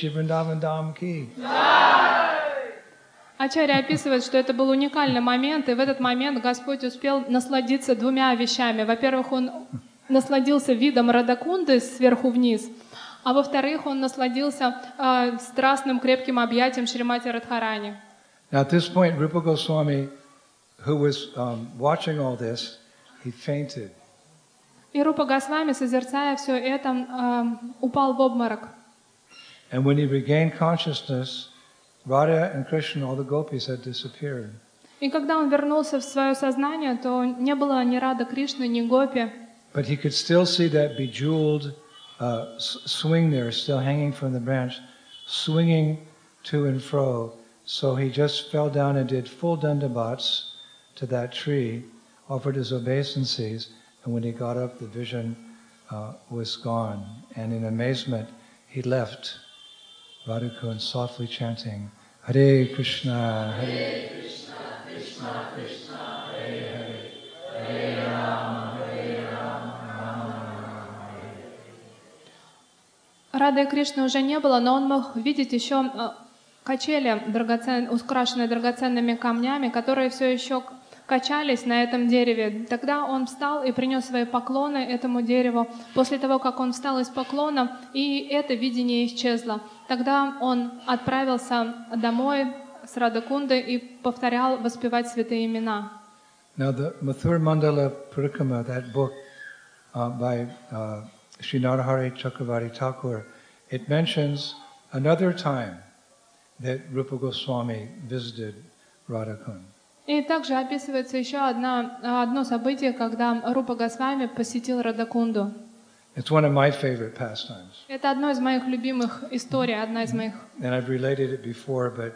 что это был уникальный момент, и в этот момент Господь успел насладиться двумя вещами. Во-первых, он насладился видом Радакунды сверху вниз, а во-вторых, он насладился страстным крепким объятием Шримати Радхарани. Now at this point, Rupa Goswami, who was watching all this, he fainted. И Рупа Госвами, созерцая все это, упал в обморок. And when he regained consciousness, Radha and Krishna, all the gopis, had disappeared. И когда он вернулся в свое сознание, то не было ни Рады Кришны, ни Гопи. But he could still see that bejeweled swing there, still hanging from the branch, swinging to and fro. So he just fell down and did full dandavats to that tree, offered his obeisances, and when he got up, the vision was gone. And in amazement, he left Radhakund softly chanting, Hare Krishna, Hare Krishna, Krishna Krishna, Hare Hare, Hare Rama, Hare Rama, Rama Hare. Рады Кришны уже не было, но он мог видеть еще качели, украшенные драгоценными камнями, которые все еще качались на этом дереве. Тогда он встал и принес свои поклоны этому дереву. После того, как он встал из поклона, и это видение исчезло. Тогда он отправился домой с Радакунды и повторял воспевать святые имена. Now the Mathura Mandala Parikrama, that book by Sri Narahari Chakravarti Thakur, it mentions another time that Rupa Goswami visited Radhakund. И также описывается еще одно событие, когда Рупа Госвами посетил Радакунду. It's one of my favorite pastimes. Это одно из моих любимых историй, одна из моих. And I've related it before, but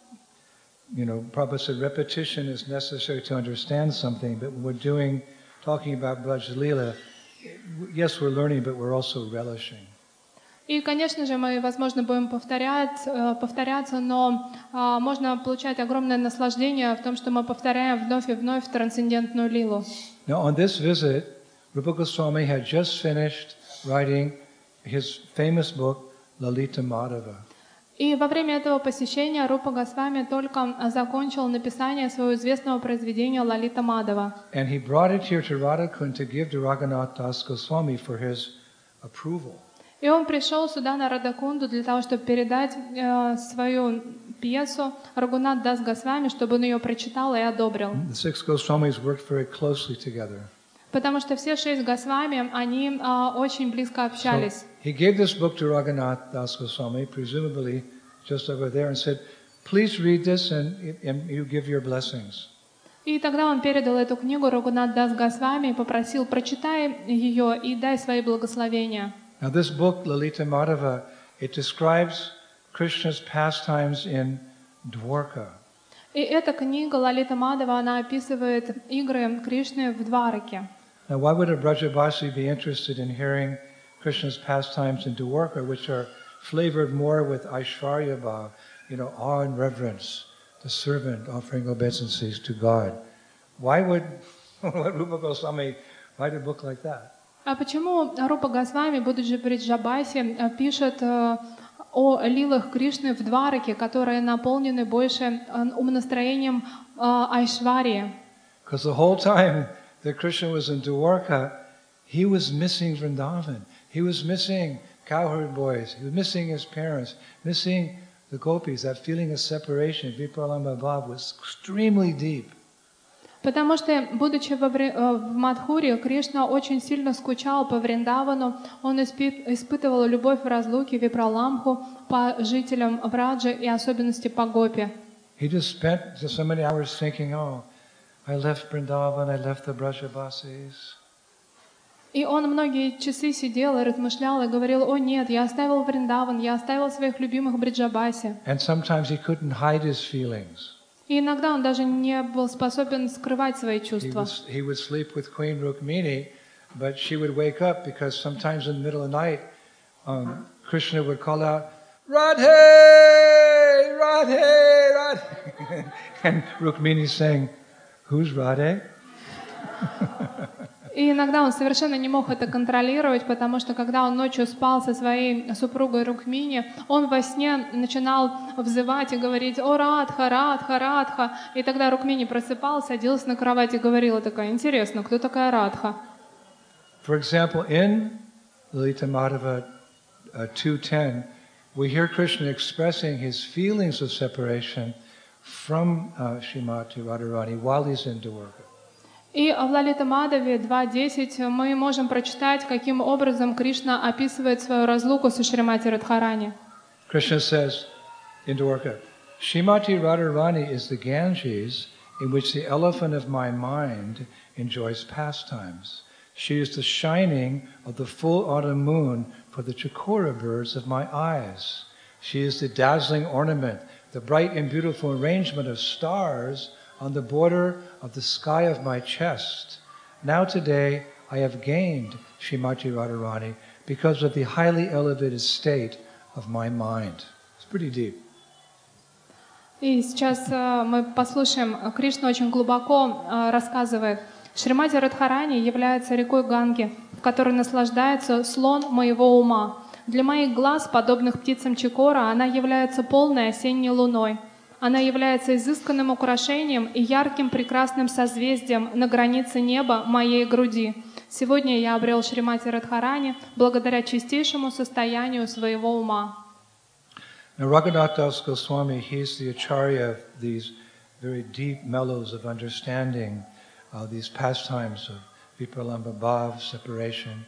Prabhupada said repetition is necessary to understand something, but when we're talking about Braj Leela, yes, we're learning, but we're also relishing. И, конечно же, мы, возможно, будем повторяться, но можно получать огромное наслаждение в том, что мы повторяем вновь и вновь трансцендентную лилу. Now, on this visit, Rupa Goswami had just finished writing his famous book, Lalita Madhava. И во время этого посещения Рупа Госвами только закончил написание своего известного произведения «Лалита Мадхава». And he brought it here to Radhakund to give to Raghunath Das Goswami for his approval. И он пришел сюда, на Радакунду, для того, чтобы передать свою пьесу Рагунат Дас Госвами, чтобы он ее прочитал и одобрил. The 6 Goswamis worked very closely together. Потому что все 6 Госвами, они очень близко общались. So he gave this book to Raghunath Das Goswami, presumably just over there, and said, "Please read this and you give your blessings." И тогда он передал эту книгу Рагунат Дас Госвами и попросил: прочитай ее и дай свои благословения. Now this book, Lalita Madhava, it describes Krishna's pastimes in Dwarka. И эта книга Лалита Мадхава, она описывает игры Кришны в Двараке. Now why would a Brajabasi be interested in hearing Krishna's pastimes in Dwarka, which are flavored more with Aishwarya Bhav, awe and reverence, the servant offering obeisances to God? Why would Rupa Goswami write a book like that? А почему Рупа Госвами, будучи в Бриджабасе, пишет о лилах Кришны в Двараке, которые наполнены больше умонастроением Айшварии? Because the whole time that Krishna was in Dwarka, he was missing Vrindavan. He was missing cowherd boys. He was missing his parents, missing the gopis. That feeling of separation, Vipralambha Bhav, was extremely deep. Потому что, будучи в Мадхуре, Кришна очень сильно скучал по Вриндавану, он испытывал любовь в разлуке, Випраламху, по жителям Враджи и особенности по Гопи. He just spent so many hours thinking, I left Vrindavan, I left the Brajabasis. И он многие часы сидел и размышлял, и говорил: о нет, я оставил Вриндаван, я оставил своих любимых в Бриджабасе. And sometimes he couldn't hide his feelings. И иногда он даже не был способен скрывать свои чувства. He would sleep with Queen Rukmini, but she would wake up because sometimes in the middle of the night, Krishna would call out, Radhe, Radhe, Radhe. And Rukmini saying, who's Radhe? И иногда он совершенно не мог это контролировать, потому что когда он ночью спал со своей супругой Рукмини, он во сне начинал взывать и говорить: «О, Радха, Радха, Радха!» И тогда Рукмини просыпался, садился на кровать и говорила такая: «Интересно, кто такая Радха?» For example, in Lalita Madhava 2:10, we hear Krishna expressing his feelings of separation from Srimati Radharani while he's in Dwarka. И в Лалита Мадхаве 2.10 мы можем прочитать, каким образом Кришна описывает свою разлуку со Шримати Радхарани. Krishna says in Dwarka, Srimati Radharani is the Ganges in which the elephant of my mind enjoys pastimes. She is the shining of the full autumn moon for the chakora birds of my eyes. She is the dazzling ornament, the bright and beautiful arrangement of stars on the border of the sky of my chest. Now today I have gained Srimati Radharani because of the highly elevated state of my mind. It's pretty deep. И сейчас мы послушаем, Кришна очень глубоко рассказывает. Шримати Радхарани является рекой Ганги, в которой наслаждается слон моего ума. Для моих глаз, подобных птицам Чакора, она является полной осенней луной. Она является изысканным украшением и ярким прекрасным созвездием на границе неба моей груди. Сегодня я обрел Шримати Радхарани благодаря чистейшему состоянию своего ума. Now, Raghunath Das Goswami, he's the acharya of these very deep mellows of understanding, these pastimes of Vipralambha Bhav, separation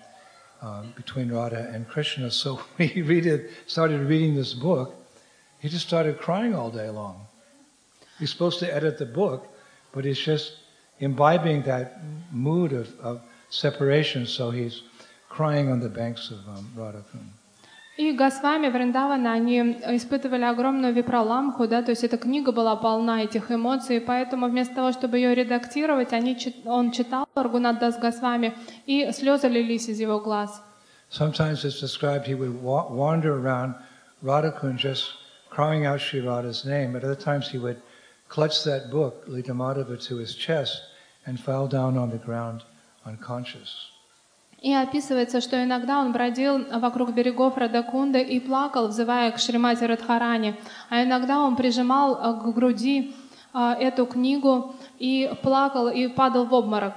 between Radha and Krishna. So when he started reading this book, he just started crying all day long. He's supposed to edit the book, but he's just imbibing that mood of separation, so he's crying on the banks of Radhakund. И Госвами Вриндавана, они испытывали огромную випраламху, да, то есть эта книга была полна этих эмоций, поэтому вместо того, чтобы ее редактировать, он читал Рагунат Дас Госвами, и слезы лились из его глаз. Sometimes it's described he would wander around Radhakund just crying out Shri Radha's name. At other times he would clutch that book, Lita Madhava, to his chest and fell down on the ground unconscious. И описывается, что иногда он бродил вокруг берегов Радакунды и плакал, взывая к Шримати Радхарани, а иногда он прижимал к груди эту книгу и плакал и падал в обморок.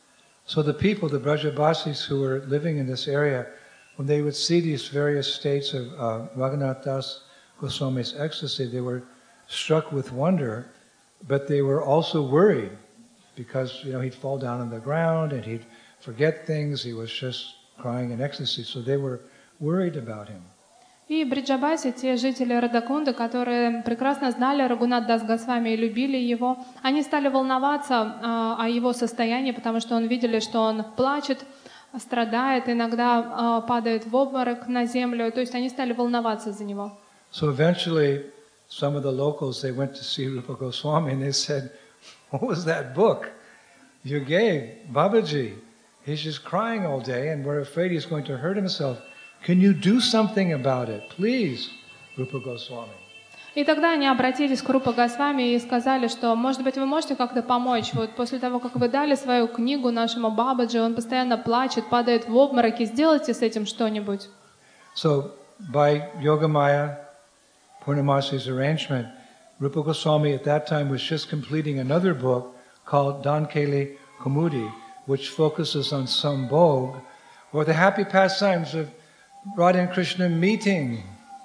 So the people, the Brajabasis who were living in this area, when they would see these various states of Raghunath Das Goswami's ecstasy, they were struck with wonder, but they were also worried because, he'd fall down on the ground and he'd forget things. He was just crying in ecstasy, so they were worried about him. И Бриджабаси, те жители Радакунды, которые прекрасно знали Рагунат Дас Госвами и любили его, они стали волноваться о его состоянии, потому что он видели, что он плачет, страдает, иногда падает в обморок на землю, то есть они стали волноваться за него. So eventually, some of the locals, they went to see Rupa Goswami and they said, "What was that book you gave Babaji? He's just crying all day and we're afraid he's going to hurt himself. Can you do something about it, please, Rupa Goswami?" И тогда они обратились к Рупа Госвами и сказали, что, может быть, вы можете как-то помочь. Вот после того, как вы дали свою книгу нашему Бабаджи, он постоянно плачет, падает в обмороки, сделайте с этим что-нибудь. So, by Yogamaya Purnamasi's arrangement, Rupa Goswami at that time was just completing another book called Dankeli Kumudi, which focuses on Sambhog, or the happy pastimes of Radha and Krishna meeting.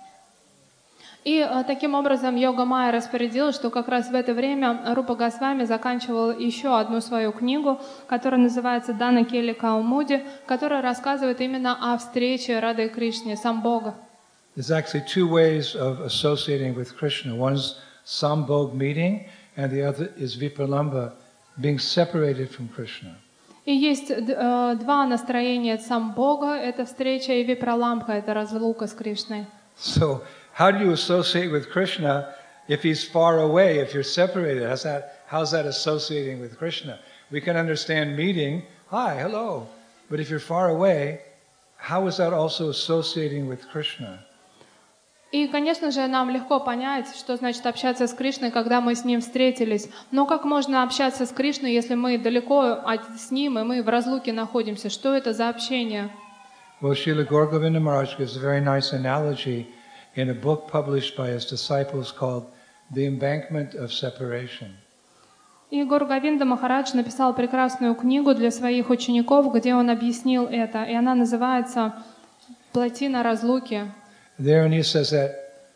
И таким образом Йога Майя распорядилась, что как раз в это время Рупа Госвами заканчивал еще одну свою книгу, которая называется Дана Кели Каумуди, которая рассказывает именно о встрече Рады и Кришны, Самбога. There's actually two ways of associating with Krishna. One's Sambhog meeting, and the other is Vipralambha, being separated from Krishna. И есть два настроения Самбога, это встреча, и Випраламха, это разлука с Кришной. So, how do you associate with Krishna if he's far away, if you're separated? How's that associating with Krishna? We can understand meeting, hi, hello. But if you're far away, how is that also associating with Krishna? И, конечно же, нам легко понять, что значит общаться с Кришной, когда мы с Ним встретились. Но как можно общаться с Кришной, если мы далеко с Ним, и мы в разлуке находимся? Что это за общение? Well, Srila Gaur Govinda Maharaj gives a very nice analogy in a book published by his disciples called The Embankment of Separation. И Гуру Говинда Махарадж написал прекрасную книгу для своих учеников, где он объяснил это, и она называется «Плотина разлуки». There he says that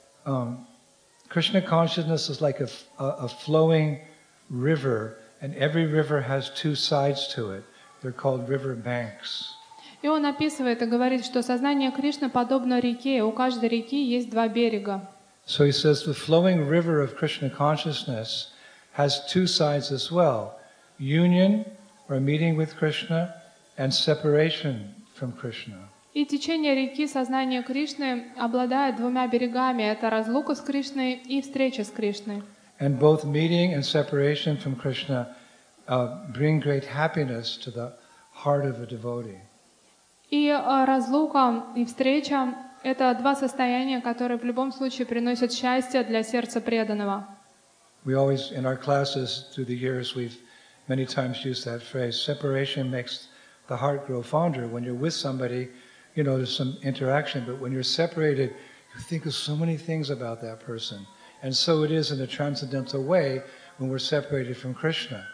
Krishna consciousness is like a flowing river, and every river has two sides to it. They're called river banks. И он описывает и говорит, что сознание Кришны подобно реке, у каждой реки есть два берега. So he says the flowing river of Krishna consciousness has two sides as well: union, or meeting with Krishna, and separation from Krishna. И течение реки сознания Кришны обладает двумя берегами. Это разлука с Кришной и встреча с Кришной. And both meeting and separation from Krishna bring great happiness to the heart of a devotee. И разлука и встреча — это два состояния, которые в любом случае приносят счастье для сердца преданного. We always, in our classes through the years, we've many times used that phrase, separation makes the heart grow fonder. When you're with somebody, there's some interaction, but when you're separated, you think of so many things about that person, And so it is in a transcendental way when we're separated from Krishna.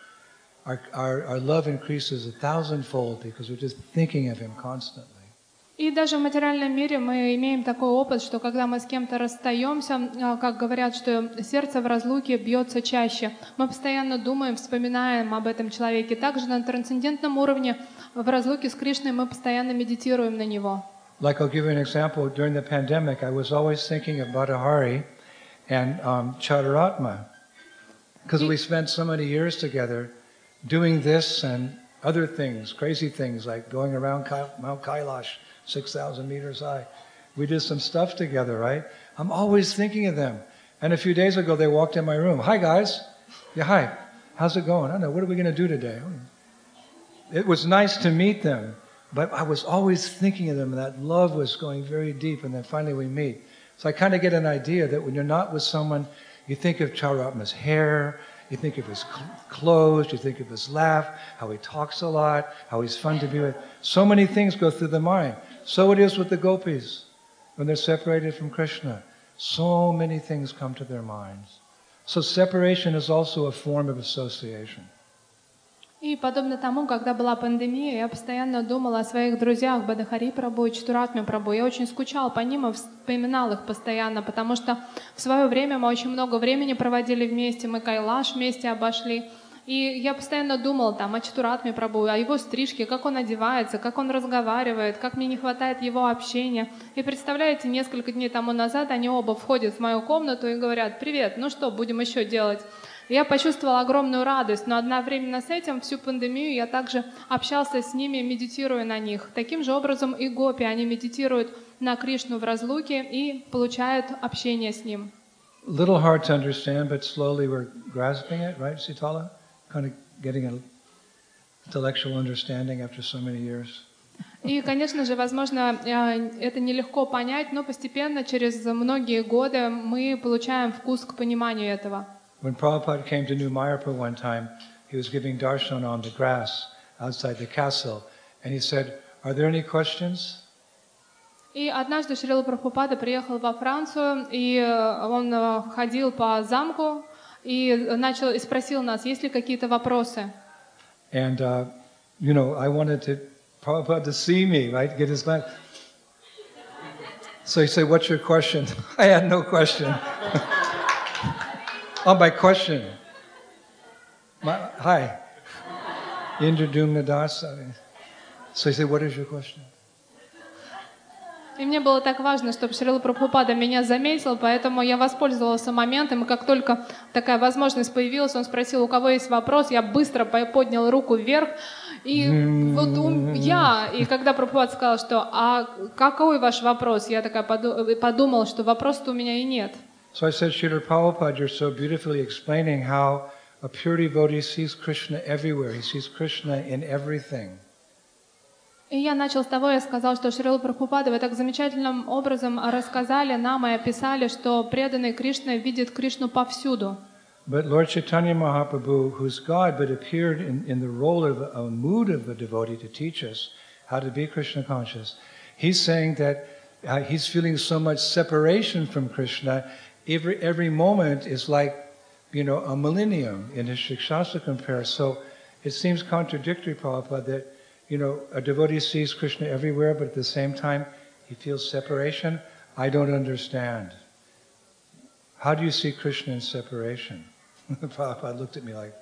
Our love increases 1,000-fold because we're just thinking of him constantly. И даже в материальном мире мы имеем такой опыт, что когда мы с кем-то расстаемся, как говорят, что сердце в разлуке бьется чаще, мы постоянно думаем, вспоминаем об этом человеке. Также на трансцендентном уровне в разлуке с Кришной мы постоянно медитируем на него. Like I'll give you an example. During the pandemic, I was always thinking of Bhattahari and Chadaratma, because we spent so many years together doing this and other things, crazy things like going around Mount Kailash, 6,000 meters high. We did some stuff together, right? I'm always thinking of them. And a few days ago, they walked in my room. Hi, guys. Yeah, hi. How's it going? I don't know. What are we going to do today? It was nice to meet them, but I was always thinking of them, and that love was going very deep, and then finally we meet. So I kind of get an idea that when you're not with someone, you think of Chadaratma's hair, you think of his clothes, you think of his laugh, how he talks a lot, how he's fun to be with. So many things go through the mind. So it is with the gopis when they're separated from Krishna. So many things come to their minds. So separation is also a form of association. И подобно тому, когда была пандемия, я постоянно думала о своих друзьях Бадахари Прабху и Чатуратме Прабху. Я очень скучала по ним и вспоминала их постоянно, потому что в свое время мы очень много времени проводили вместе, мы Кайлаш вместе обошли. И я постоянно думала там о Чатуратме Прабху, о его стрижке, как он одевается, как он разговаривает, как мне не хватает его общения. И представляете, несколько дней тому назад они оба входят в мою комнату и говорят: «Привет, ну что, будем еще делать?» Я почувствовала огромную радость, но одновременно с этим всю пандемию я также общался с ними, медитируя на них. Таким же образом и гопи, они медитируют на Кришну в разлуке и получают общение с ним. Little hard to understand, but slowly we're grasping it, right, Sitala? Kind of getting an intellectual understanding after so many years. И, конечно же, возможно, это нелегко понять, но постепенно, через многие годы, мы получаем вкус к пониманию этого. When Prabhupada came to New Mayapur one time, he was giving darshan on the grass outside the castle, and he said, "Are there any questions?" И однажды Шрила Прабхупада приехал во Францию, и он ходил по замку и спросил нас, есть ли какие-то вопросы. And I wanted Prabhupada to see me, right? Get his mind. So he said, "What's your question?" I had no question. Oh, my question. Hi. Indradumna Das. So he said, "What is your question?" И мне было так важно, чтобы Шрила Прабхупада меня заметил, поэтому я воспользовалась моментом, и как только такая возможность появилась, он спросил, у кого есть вопрос, я быстро поднял руку вверх, и и когда Прабхупада сказал, что «А какой ваш вопрос?», я такая подумала, что вопроса-то у меня и нет. So I said, Srila Prabhupada, you're so beautifully explaining how a pure devotee sees Krishna everywhere. He sees Krishna in everything. И я начал с того, я сказал, что Шрила Прабхупада, вы так замечательным образом рассказали нам и описали, что преданный Кришна видит Кришну повсюду. But Lord Chaitanya Mahaprabhu, who's God, but appeared in the role of a mood of a devotee to teach us how to be Krishna conscious, he's saying that he's feeling so much separation from Krishna. Every moment is like, a millennium in his Shikshastra compare. So it seems contradictory, Prabhupada, that, a devotee sees Krishna everywhere, but at the same time he feels separation. I don't understand. How do you see Krishna in separation? Prabhupada looked at me like,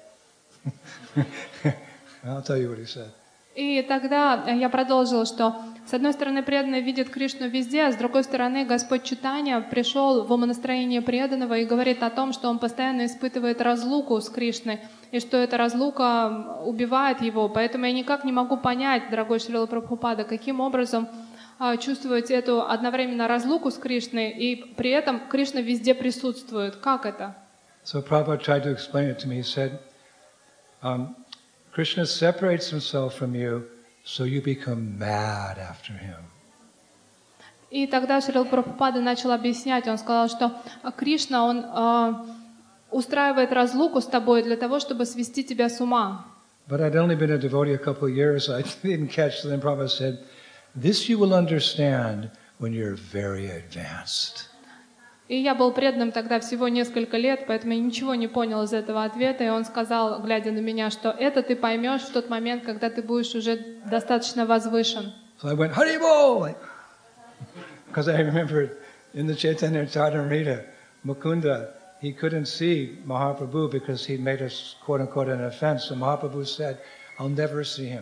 I'll tell you what he said. И тогда я продолжила, что с одной стороны преданный видит Кришну везде, а с другой стороны Господь Чайтанья пришел в умонастроение преданного и говорит о том, что он постоянно испытывает разлуку с Кришной, и что эта разлука убивает его. Поэтому я никак не могу понять, дорогой Шрила Прабхупада, каким образом чувствовать эту одновременно разлуку с Кришной, и при этом Кришна везде присутствует. Как это? So Prabhupada tried to explain it to me. He said, Krishna separates himself from you, so you become mad after him. И тогда Шрила Прабхупада начал объяснять, он сказал, что Кришна, он устраивает разлуку с тобой для того, чтобы свести тебя с ума. But I'd only been a devotee a couple of years, I didn't catch. Then Prabhupada said, "This you will understand when you're very advanced." И я был преданным тогда всего несколько лет, поэтому я ничего не понял из этого ответа. И он сказал, глядя на меня, что это ты поймешь в тот момент, когда ты будешь уже достаточно возвышен. So I went, Haribol! Because I remember in the Chaitanya Charitamrita, Mukunda, he couldn't see Mahaprabhu because he made us, quote unquote, an offense. So Mahaprabhu said, I'll never see him.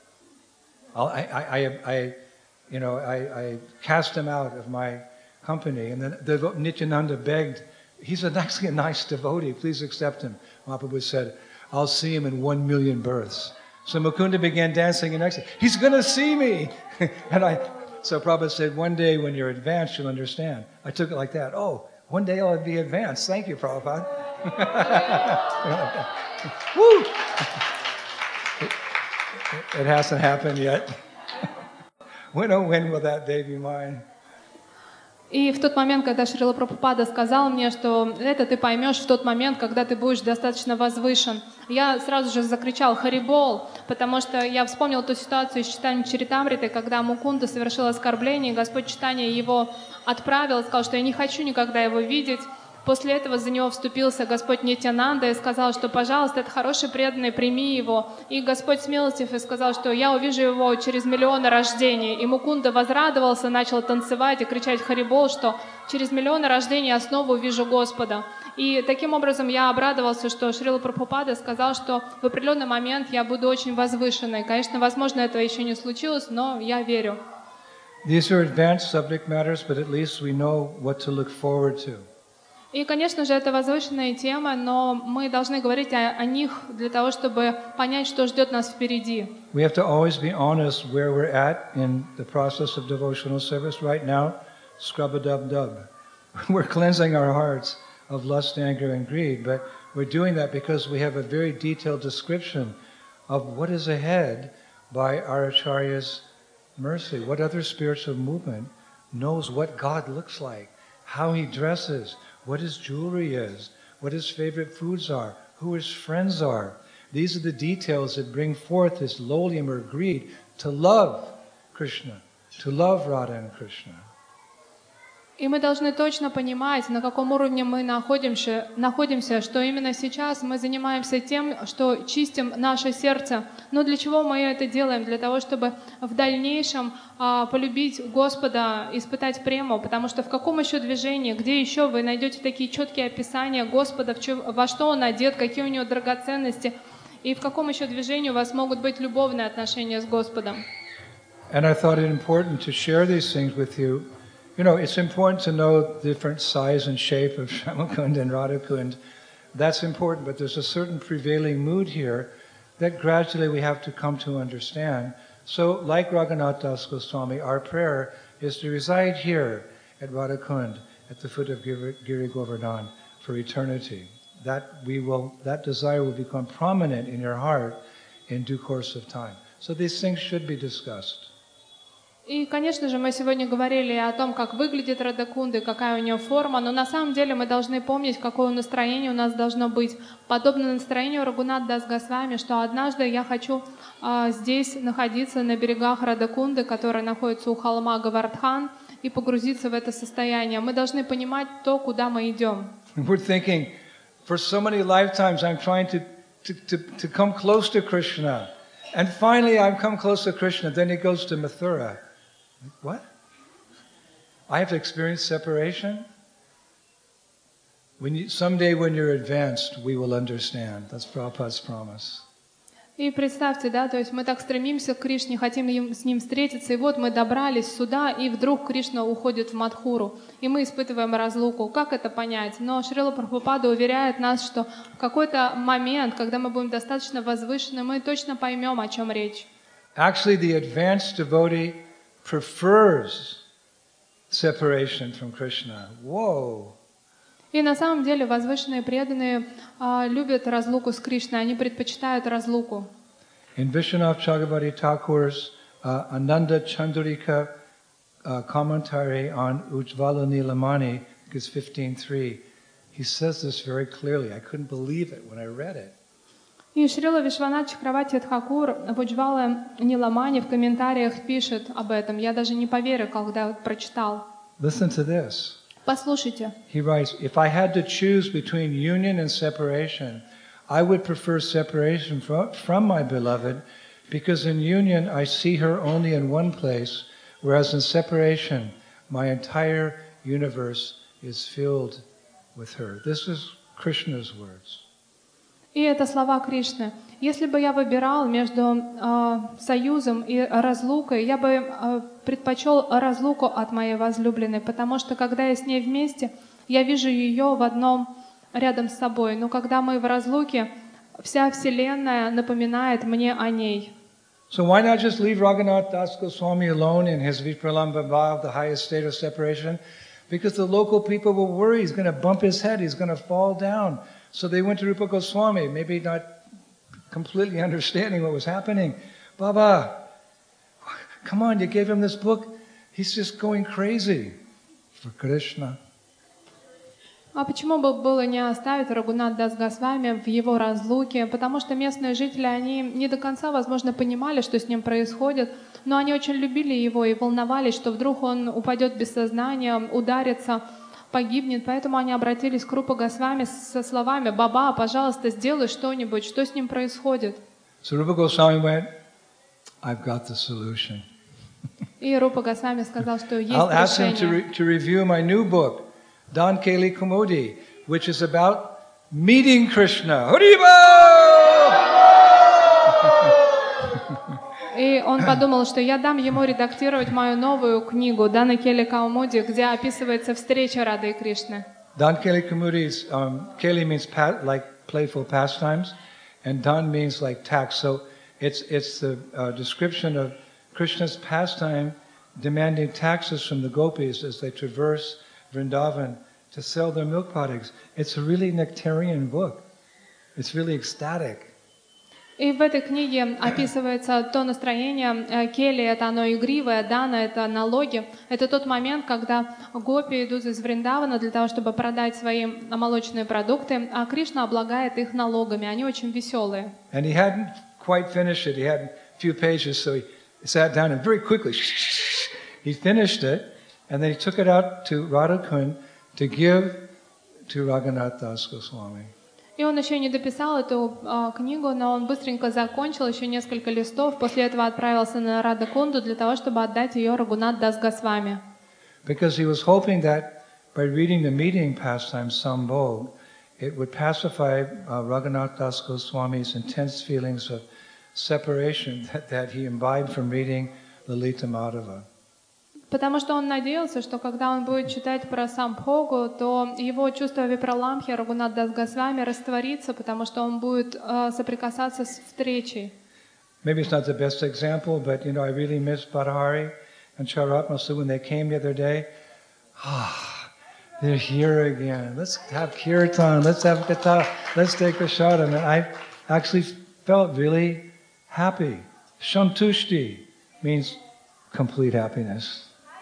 I cast him out of my company. And then Nityananda begged, he's actually a nice devotee, please accept him. Mahaprabhu said, I'll see him in 1 million births. So Mukunda began dancing in ecstasy. He's going to see me! So Prabhupada said, one day when you're advanced, you'll understand. I took it like that. Oh, one day I'll be advanced. Thank you, Prabhupada. Woo! It hasn't happened yet. When will that day be mine? И в тот момент, когда Шрила Прабхупада сказал мне, что это ты поймешь в тот момент, когда ты будешь достаточно возвышен, я сразу же закричал «Харибол», потому что я вспомнил ту ситуацию из читания Чаритамриты, когда Мукунда совершил оскорбление, и Господь читания его отправил, сказал, что я не хочу никогда его видеть. После этого за него вступился Господь Нитьянанда и сказал, что, пожалуйста, это хороший преданный, прими его. И Господь смилостив и сказал, что я увижу его через миллионы рождений. И Мукунда возрадовался, начал танцевать и кричать «Харибол», что через миллионы рождений я снова увижу Господа. И таким образом я обрадовался, что Шрила Прабхупада сказал, что в определенный момент я буду очень возвышенной. Конечно, возможно, этого еще не случилось, но я верю. These are advanced subject matters, but at least we know what to look forward to. И, конечно же, это возвышенная тема, но мы должны говорить о них для того, чтобы понять, что ждет нас впереди. We have to always be honest where we're at in the process of devotional service. Right now, scrub-a-dub-dub. We're cleansing our hearts of lust, anger, and greed, but we're doing that because we have a very detailed description of what is ahead by our Acharya's mercy. What other spiritual movement knows what God looks like, how he dresses, what his jewelry is, what his favorite foods are, who his friends are. These are the details that bring forth this lolium or greed to love Krishna, to love Radha and Krishna. И мы должны точно понимать, на каком уровне мы находимся, что именно сейчас мы занимаемся тем, что чистим наше сердце. Но для чего мы это делаем? Для того, чтобы в дальнейшем полюбить Господа, испытать прему, потому что в каком еще движении, где еще вы найдете такие четкие описания Господа, во что Он одет, какие у Него драгоценности, и в каком еще движении у вас могут быть любовные отношения с Господом. And I thought it important to share these things with you. You know, it's important to know the different size and shape of Shyamakund and Radhakund. That's important, but there's a certain prevailing mood here that gradually we have to come to understand. So, like Raghunath Das Goswami, our prayer is to reside here at Radhakund, at the foot of Giri Govardhan, for eternity. That desire will become prominent in your heart in due course of time. So these things should be discussed. И, конечно же, мы сегодня говорили о том, как выглядит Радакунда, какая у нее форма, но на самом деле мы должны помнить, какое настроение у нас должно быть. Подобно настроению Рагунат Дас Госвами, что однажды я хочу здесь находиться на берегах Радакунды, которая находится у холма Гавардхан, и погрузиться в это состояние. Мы должны понимать то, куда мы идем. We're thinking, for so many lifetimes I'm trying to come close to Krishna. And finally I've come close to Krishna. Then he goes to Mathura. What? I have to experience separation? Someday when you're advanced, we will understand. That's Prabhupada's promise. И представьте, да, то есть мы так стремимся к Кришне, хотим с Ним встретиться, и вот мы добрались сюда, и вдруг Кришна уходит в Мадхуру, и мы испытываем разлуку. Как это понять? Но Шрила Прабхупада уверяет нас, что в какой-то момент, когда мы будем достаточно возвышены, мы точно поймем, о чем речь. Actually, the advanced devotee prefers separation from Krishna. Whoa! И на самом деле возвышенные преданные любят разлуку с Кришной, они предпочитают разлуку. In Vishwanath Chakravarti Thakur's Ananda Chandrika commentary on Ujjvala Nilamani, it's 15.3, he says this very clearly. I couldn't believe it when I read it. И Шрила Вишванат Чакраварти Тхакур в Уджвала Ниламани в комментариях пишет об этом. Я даже не поверил, когда прочитал. Listen to this. Послушайте. He writes, if I had to choose between union and separation, I would prefer separation from my beloved, because in union I see her only in one place, whereas in separation my entire universe is filled with her. This is Krishna's words. И это слова Кришны. Если бы я выбирал между союзом и разлукой, я бы предпочел разлуку от моей возлюбленной, потому что когда я с ней вместе, я вижу ее в одном рядом с собой. Но когда мы в разлуке, вся Вселенная напоминает мне о ней. So why not just leave Raghunath Das Goswami alone in his Vipralambha Bhav, the highest state of separation? Because the local people will worry he's going to bump his head, he's going to fall down. So they went to Rupa Goswami, maybe not completely understanding what was happening. Baba, come on, you gave him this book. He's just going crazy for Krishna. А почему бы было не оставить Рагунат Дас Госвами в его разлуке? Потому что местные жители, они не до конца, возможно, понимали, что с ним происходит, но они очень любили его и волновались, что вдруг он упадет без сознания, ударится, погибнет. Поэтому они обратились к Рупа Госвами со словами: «Баба, пожалуйста, сделай что-нибудь, что с ним происходит?» So Rupa Goswami went, I've got the solution. И Рупа Госвами сказал, что есть I'll ask him решение. to review my new book, Dan Keli Kumudi, which is about meeting Krishna. И он подумал, что я дам ему редактировать мою новую книгу «Дана Кели Каумуди», где описывается встреча Рады и Кришны. Dan Keli Kumudi, Keli means like playful pastimes, and Dan means like tax. So it's the description of Krishna's pastime demanding taxes from the gopis as they traverse Vrindavan to sell their milk products. It's a really nectarian book. It's really ecstatic. И в этой книге описывается то настроение. Кели — это оно игривое, Дана — это налоги. Это тот момент, когда гопи идут из Вриндавана для того, чтобы продать свои молочные продукты, а Кришна облагает их налогами. Они очень веселые. And he hadn't quite finished it. He had a few pages, so he sat down and very quickly he finished it, and then he took it out to Radhakund to give to Raghunath Das Goswami. И он еще не дописал эту книгу, но он быстренько закончил еще несколько листов. После этого отправился на Радхакунду для того, чтобы отдать ее Рагунат Дас Госвами. Because he was hoping that by reading the meeting pastime Sambhog, it would pacify Raghunath Das Goswami's intense feelings of separation that he imbibed from reading Lalita Madhava. Потому что он надеялся, что когда он будет читать про Самбхогу, то его чувство Випраламхи, Рагунат Дас Госвами, растворится, потому что он будет соприкасаться с встречей. Maybe it's not the best example, but I really miss Bhattahari and Charatmasu when they came the other day. They're here again. Let's have kirtan, let's have katha, let's take prasadam. And I actually felt really happy. Shantushti means complete happiness.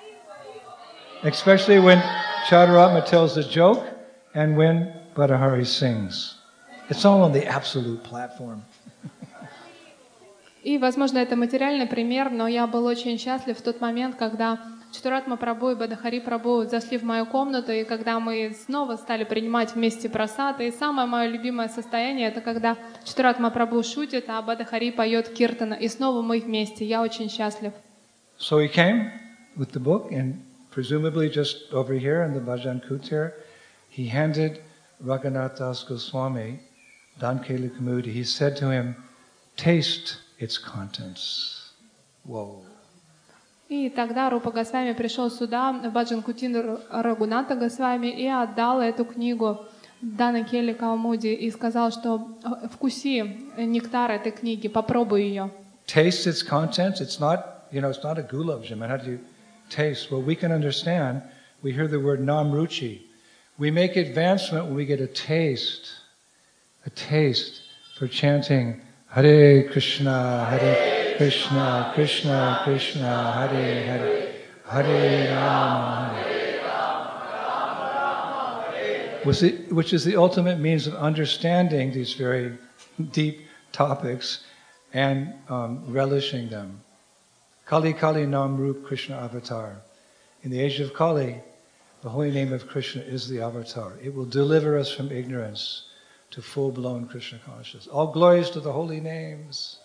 Especially when Chaturātma tells a joke and when Bhattahari sings. It's all on the absolute platform. И, возможно, это материальный пример, но я был очень счастлив в тот момент, когда Чатуратма Прабху и Бадахари Прабху зашли в мою комнату, и когда мы снова стали принимать вместе прасад. И самое мое любимое состояние — это когда Чатуратма Прабху шутит, а Бадахари поет киртана, и снова мы вместе. Я очень счастлив. So he came with the book, and presumably just over here in the Bhajan Kutir, he handed Raghunath Das Goswami Dan Keli Kumudi. He said to him, taste its contents. Whoa. И тогда Рупа Госвами пришел сюда, в Баджан Кутин Рагуната Госвами, и отдал эту книгу Дана Кели Каумуди и сказал, что вкуси нектар этой книги, попробуй ее. Taste its contents. It's not, it's not a gulab jamun. How do you taste? Well, we can understand. We hear the word namruchi. We make advancement when we get a taste for chanting Hare Krishna, Krishna, Krishna, Hare Hare, Hare Rama, which is the ultimate means of understanding these very deep topics and relishing them. Kali Kali Nam Rup Krishna Avatar. In the age of Kali, The holy name of Krishna is the avatar. It will deliver us from ignorance to full-blown Krishna consciousness. All glories to the holy names.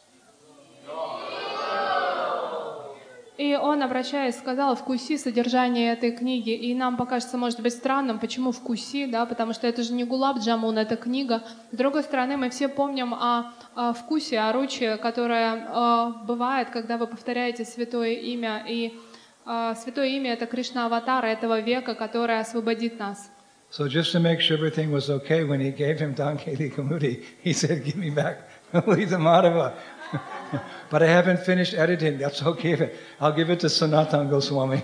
И он, обращаясь, сказал: «Вкуси содержание этой книги». И нам покажется, может быть, странным, почему «вкуси», да, потому что это же не Гулаб Джамун, это книга. С другой стороны, мы все помним о вкусе, о руче, которое бывает, когда вы повторяете святое имя. И святое имя — это Кришна Аватара этого века, который освободит нас. So just to make sure everything was okay, when he gave him Dankeli Kamudi, he said, give me back Lita Madhava. But I haven't finished editing. That's okay. I'll give it to Sanatana Goswami.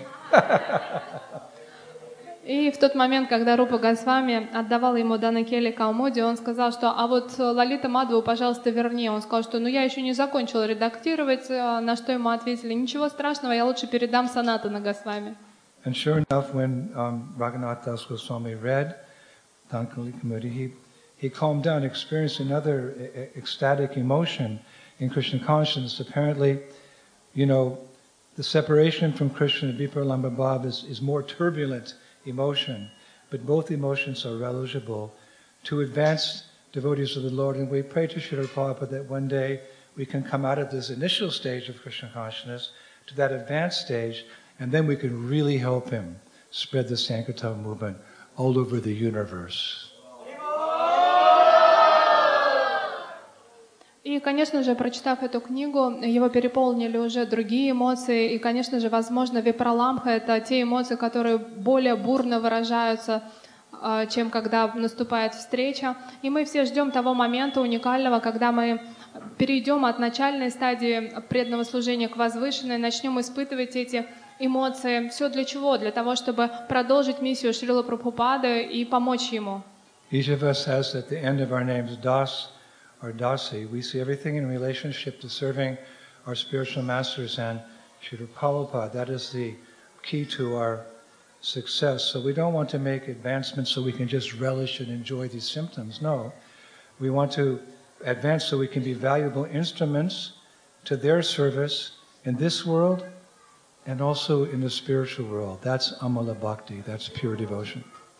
И в тот момент, когда Рупа Госвами отдавал ему Данакели Каумуди, он сказал, что «а вот Лалита Мадхаву, пожалуйста, верни». Он сказал, что «ну я еще не закончил редактировать», на что ему ответили: «Ничего страшного, я лучше передам Санатана Госвами». And sure enough, when Raghunath Das Goswami read Dankeli Kamudi, he calmed down, experienced another ecstatic emotion in Krishna consciousness. Apparently, the separation from Krishna and Viparalambha Bhav is more turbulent emotion, but both emotions are religible to advanced devotees of the Lord. And we pray to Srila Prabhupada that one day we can come out of this initial stage of Krishna consciousness to that advanced stage, and then we can really help him spread the Sankirtan movement all over the universe. И, конечно же, прочитав эту книгу, его переполнили уже другие эмоции. И, конечно же, возможно, випраламха — это те эмоции, которые более бурно выражаются, чем когда наступает встреча. И мы все ждем того момента уникального, когда мы перейдем от начальной стадии преданного служения к возвышенной, начнем испытывать эти эмоции. Все для чего? Для того, чтобы продолжить миссию Шрила Прабхупады и помочь ему. Each of us has at the end of our names Das or Dasi. We see everything in relationship to serving our spiritual masters and Srila Prabhupada. That is the key to our success. So we don't want to make advancements so we can just relish and enjoy these symptoms. No. We want to advance so we can be valuable instruments to their service in this world and also in the spiritual world. That's Amala Bhakti. That's pure devotion.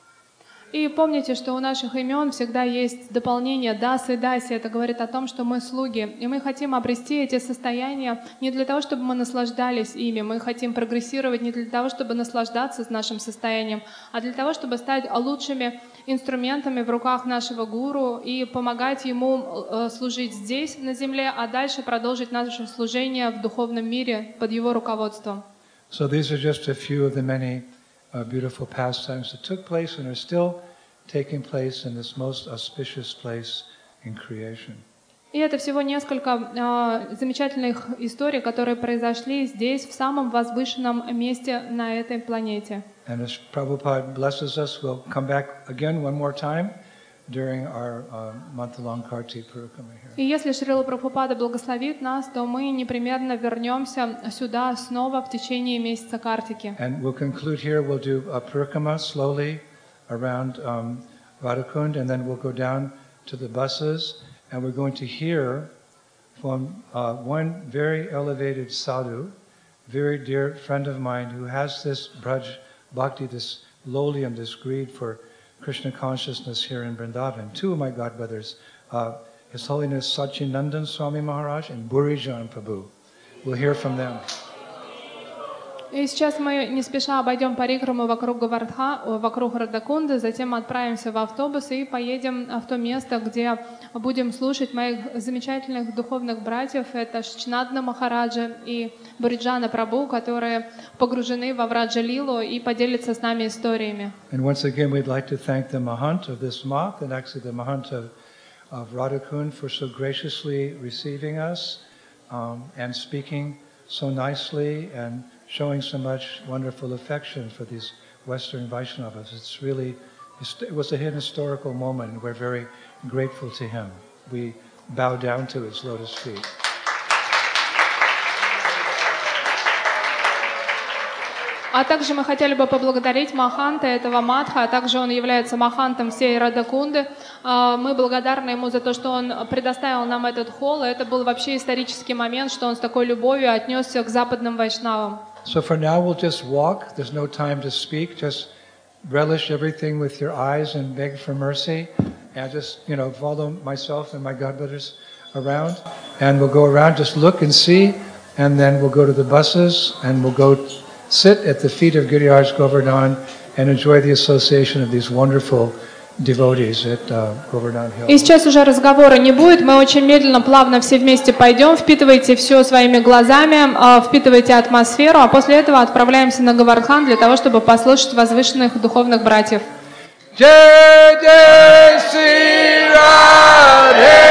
И помните, что у наших имен всегда есть дополнение «дас» и «даси». Это говорит о том, что мы слуги. И мы хотим обрести эти состояния не для того, чтобы мы наслаждались ими. Мы хотим прогрессировать не для того, чтобы наслаждаться нашим состоянием, а для того, чтобы стать лучшими инструментами в руках нашего гуру и помогать ему служить здесь, на земле, а дальше продолжить наше служение в духовном мире под его руководством. So these are just a few of the many beautiful pastimes that took place and are still taking place in this most auspicious place in creation. И это всего несколько замечательных историй, которые произошли здесь, в самом возвышенном месте на этой планете. And as Prabhupada blesses us, we'll come back again one more time during our month-long Kartik Purukama here. И если Шрила Прабхупада благословит нас, то мы непременно вернемся сюда снова в течение месяца Картики. And we'll conclude here. We'll do a Purukama slowly around Radhakund, and then we'll go down to the buses, and we're going to hear from one very elevated sadhu, very dear friend of mine who has this Braj Bhakti, this lowlium, this greed for Krishna consciousness here in Vrindavan. Two of my godbrothers, His Holiness Sachinandan Swami Maharaj and Burijan Prabhu. We'll hear from them. И сейчас мы не спеша обойдем парикраму вокруг Говардха, вокруг Радакунды, затем отправимся в автобус и поедем в то место, где будем слушать моих замечательных духовных братьев. Это Шичнадна Махараджа и Буриджана Прабhu, которые погружены во Враджа-лилу и поделятся с нами историями. And once again, we'd like to thank the Mahant of this month, and actually the Mahant of Radhakund, for so graciously receiving us and speaking so nicely and showing so much wonderful affection for these Western Vaishnavas. It was a historical moment, and we're very grateful to him. We bow down to his lotus feet. А также мы хотели бы поблагодарить Маханта этого Мадха, а также он является Махантом всей Радакунды. Мы благодарны ему за то, что он предоставил нам этот холл. Это был вообще исторический момент, что он с такой любовью отнесся к западным вайшнавам. So for now we'll just walk. There's no time to speak. Just relish everything with your eyes and beg for mercy. And just, follow myself and my godbrothers around. And we'll go around, just look and see. And then we'll go to the buses and we'll go sit at the feet of Giriraj Govardhan and enjoy the association of these wonderful devotees at Govardhan Hill. И сейчас уже разговора не будет, мы очень медленно, плавно все вместе пойдем, впитывайте все своими глазами, впитывайте атмосферу, а после этого отправляемся на Говардхан для того, чтобы послушать возвышенных духовных братьев. Jai Jai Sri Radhe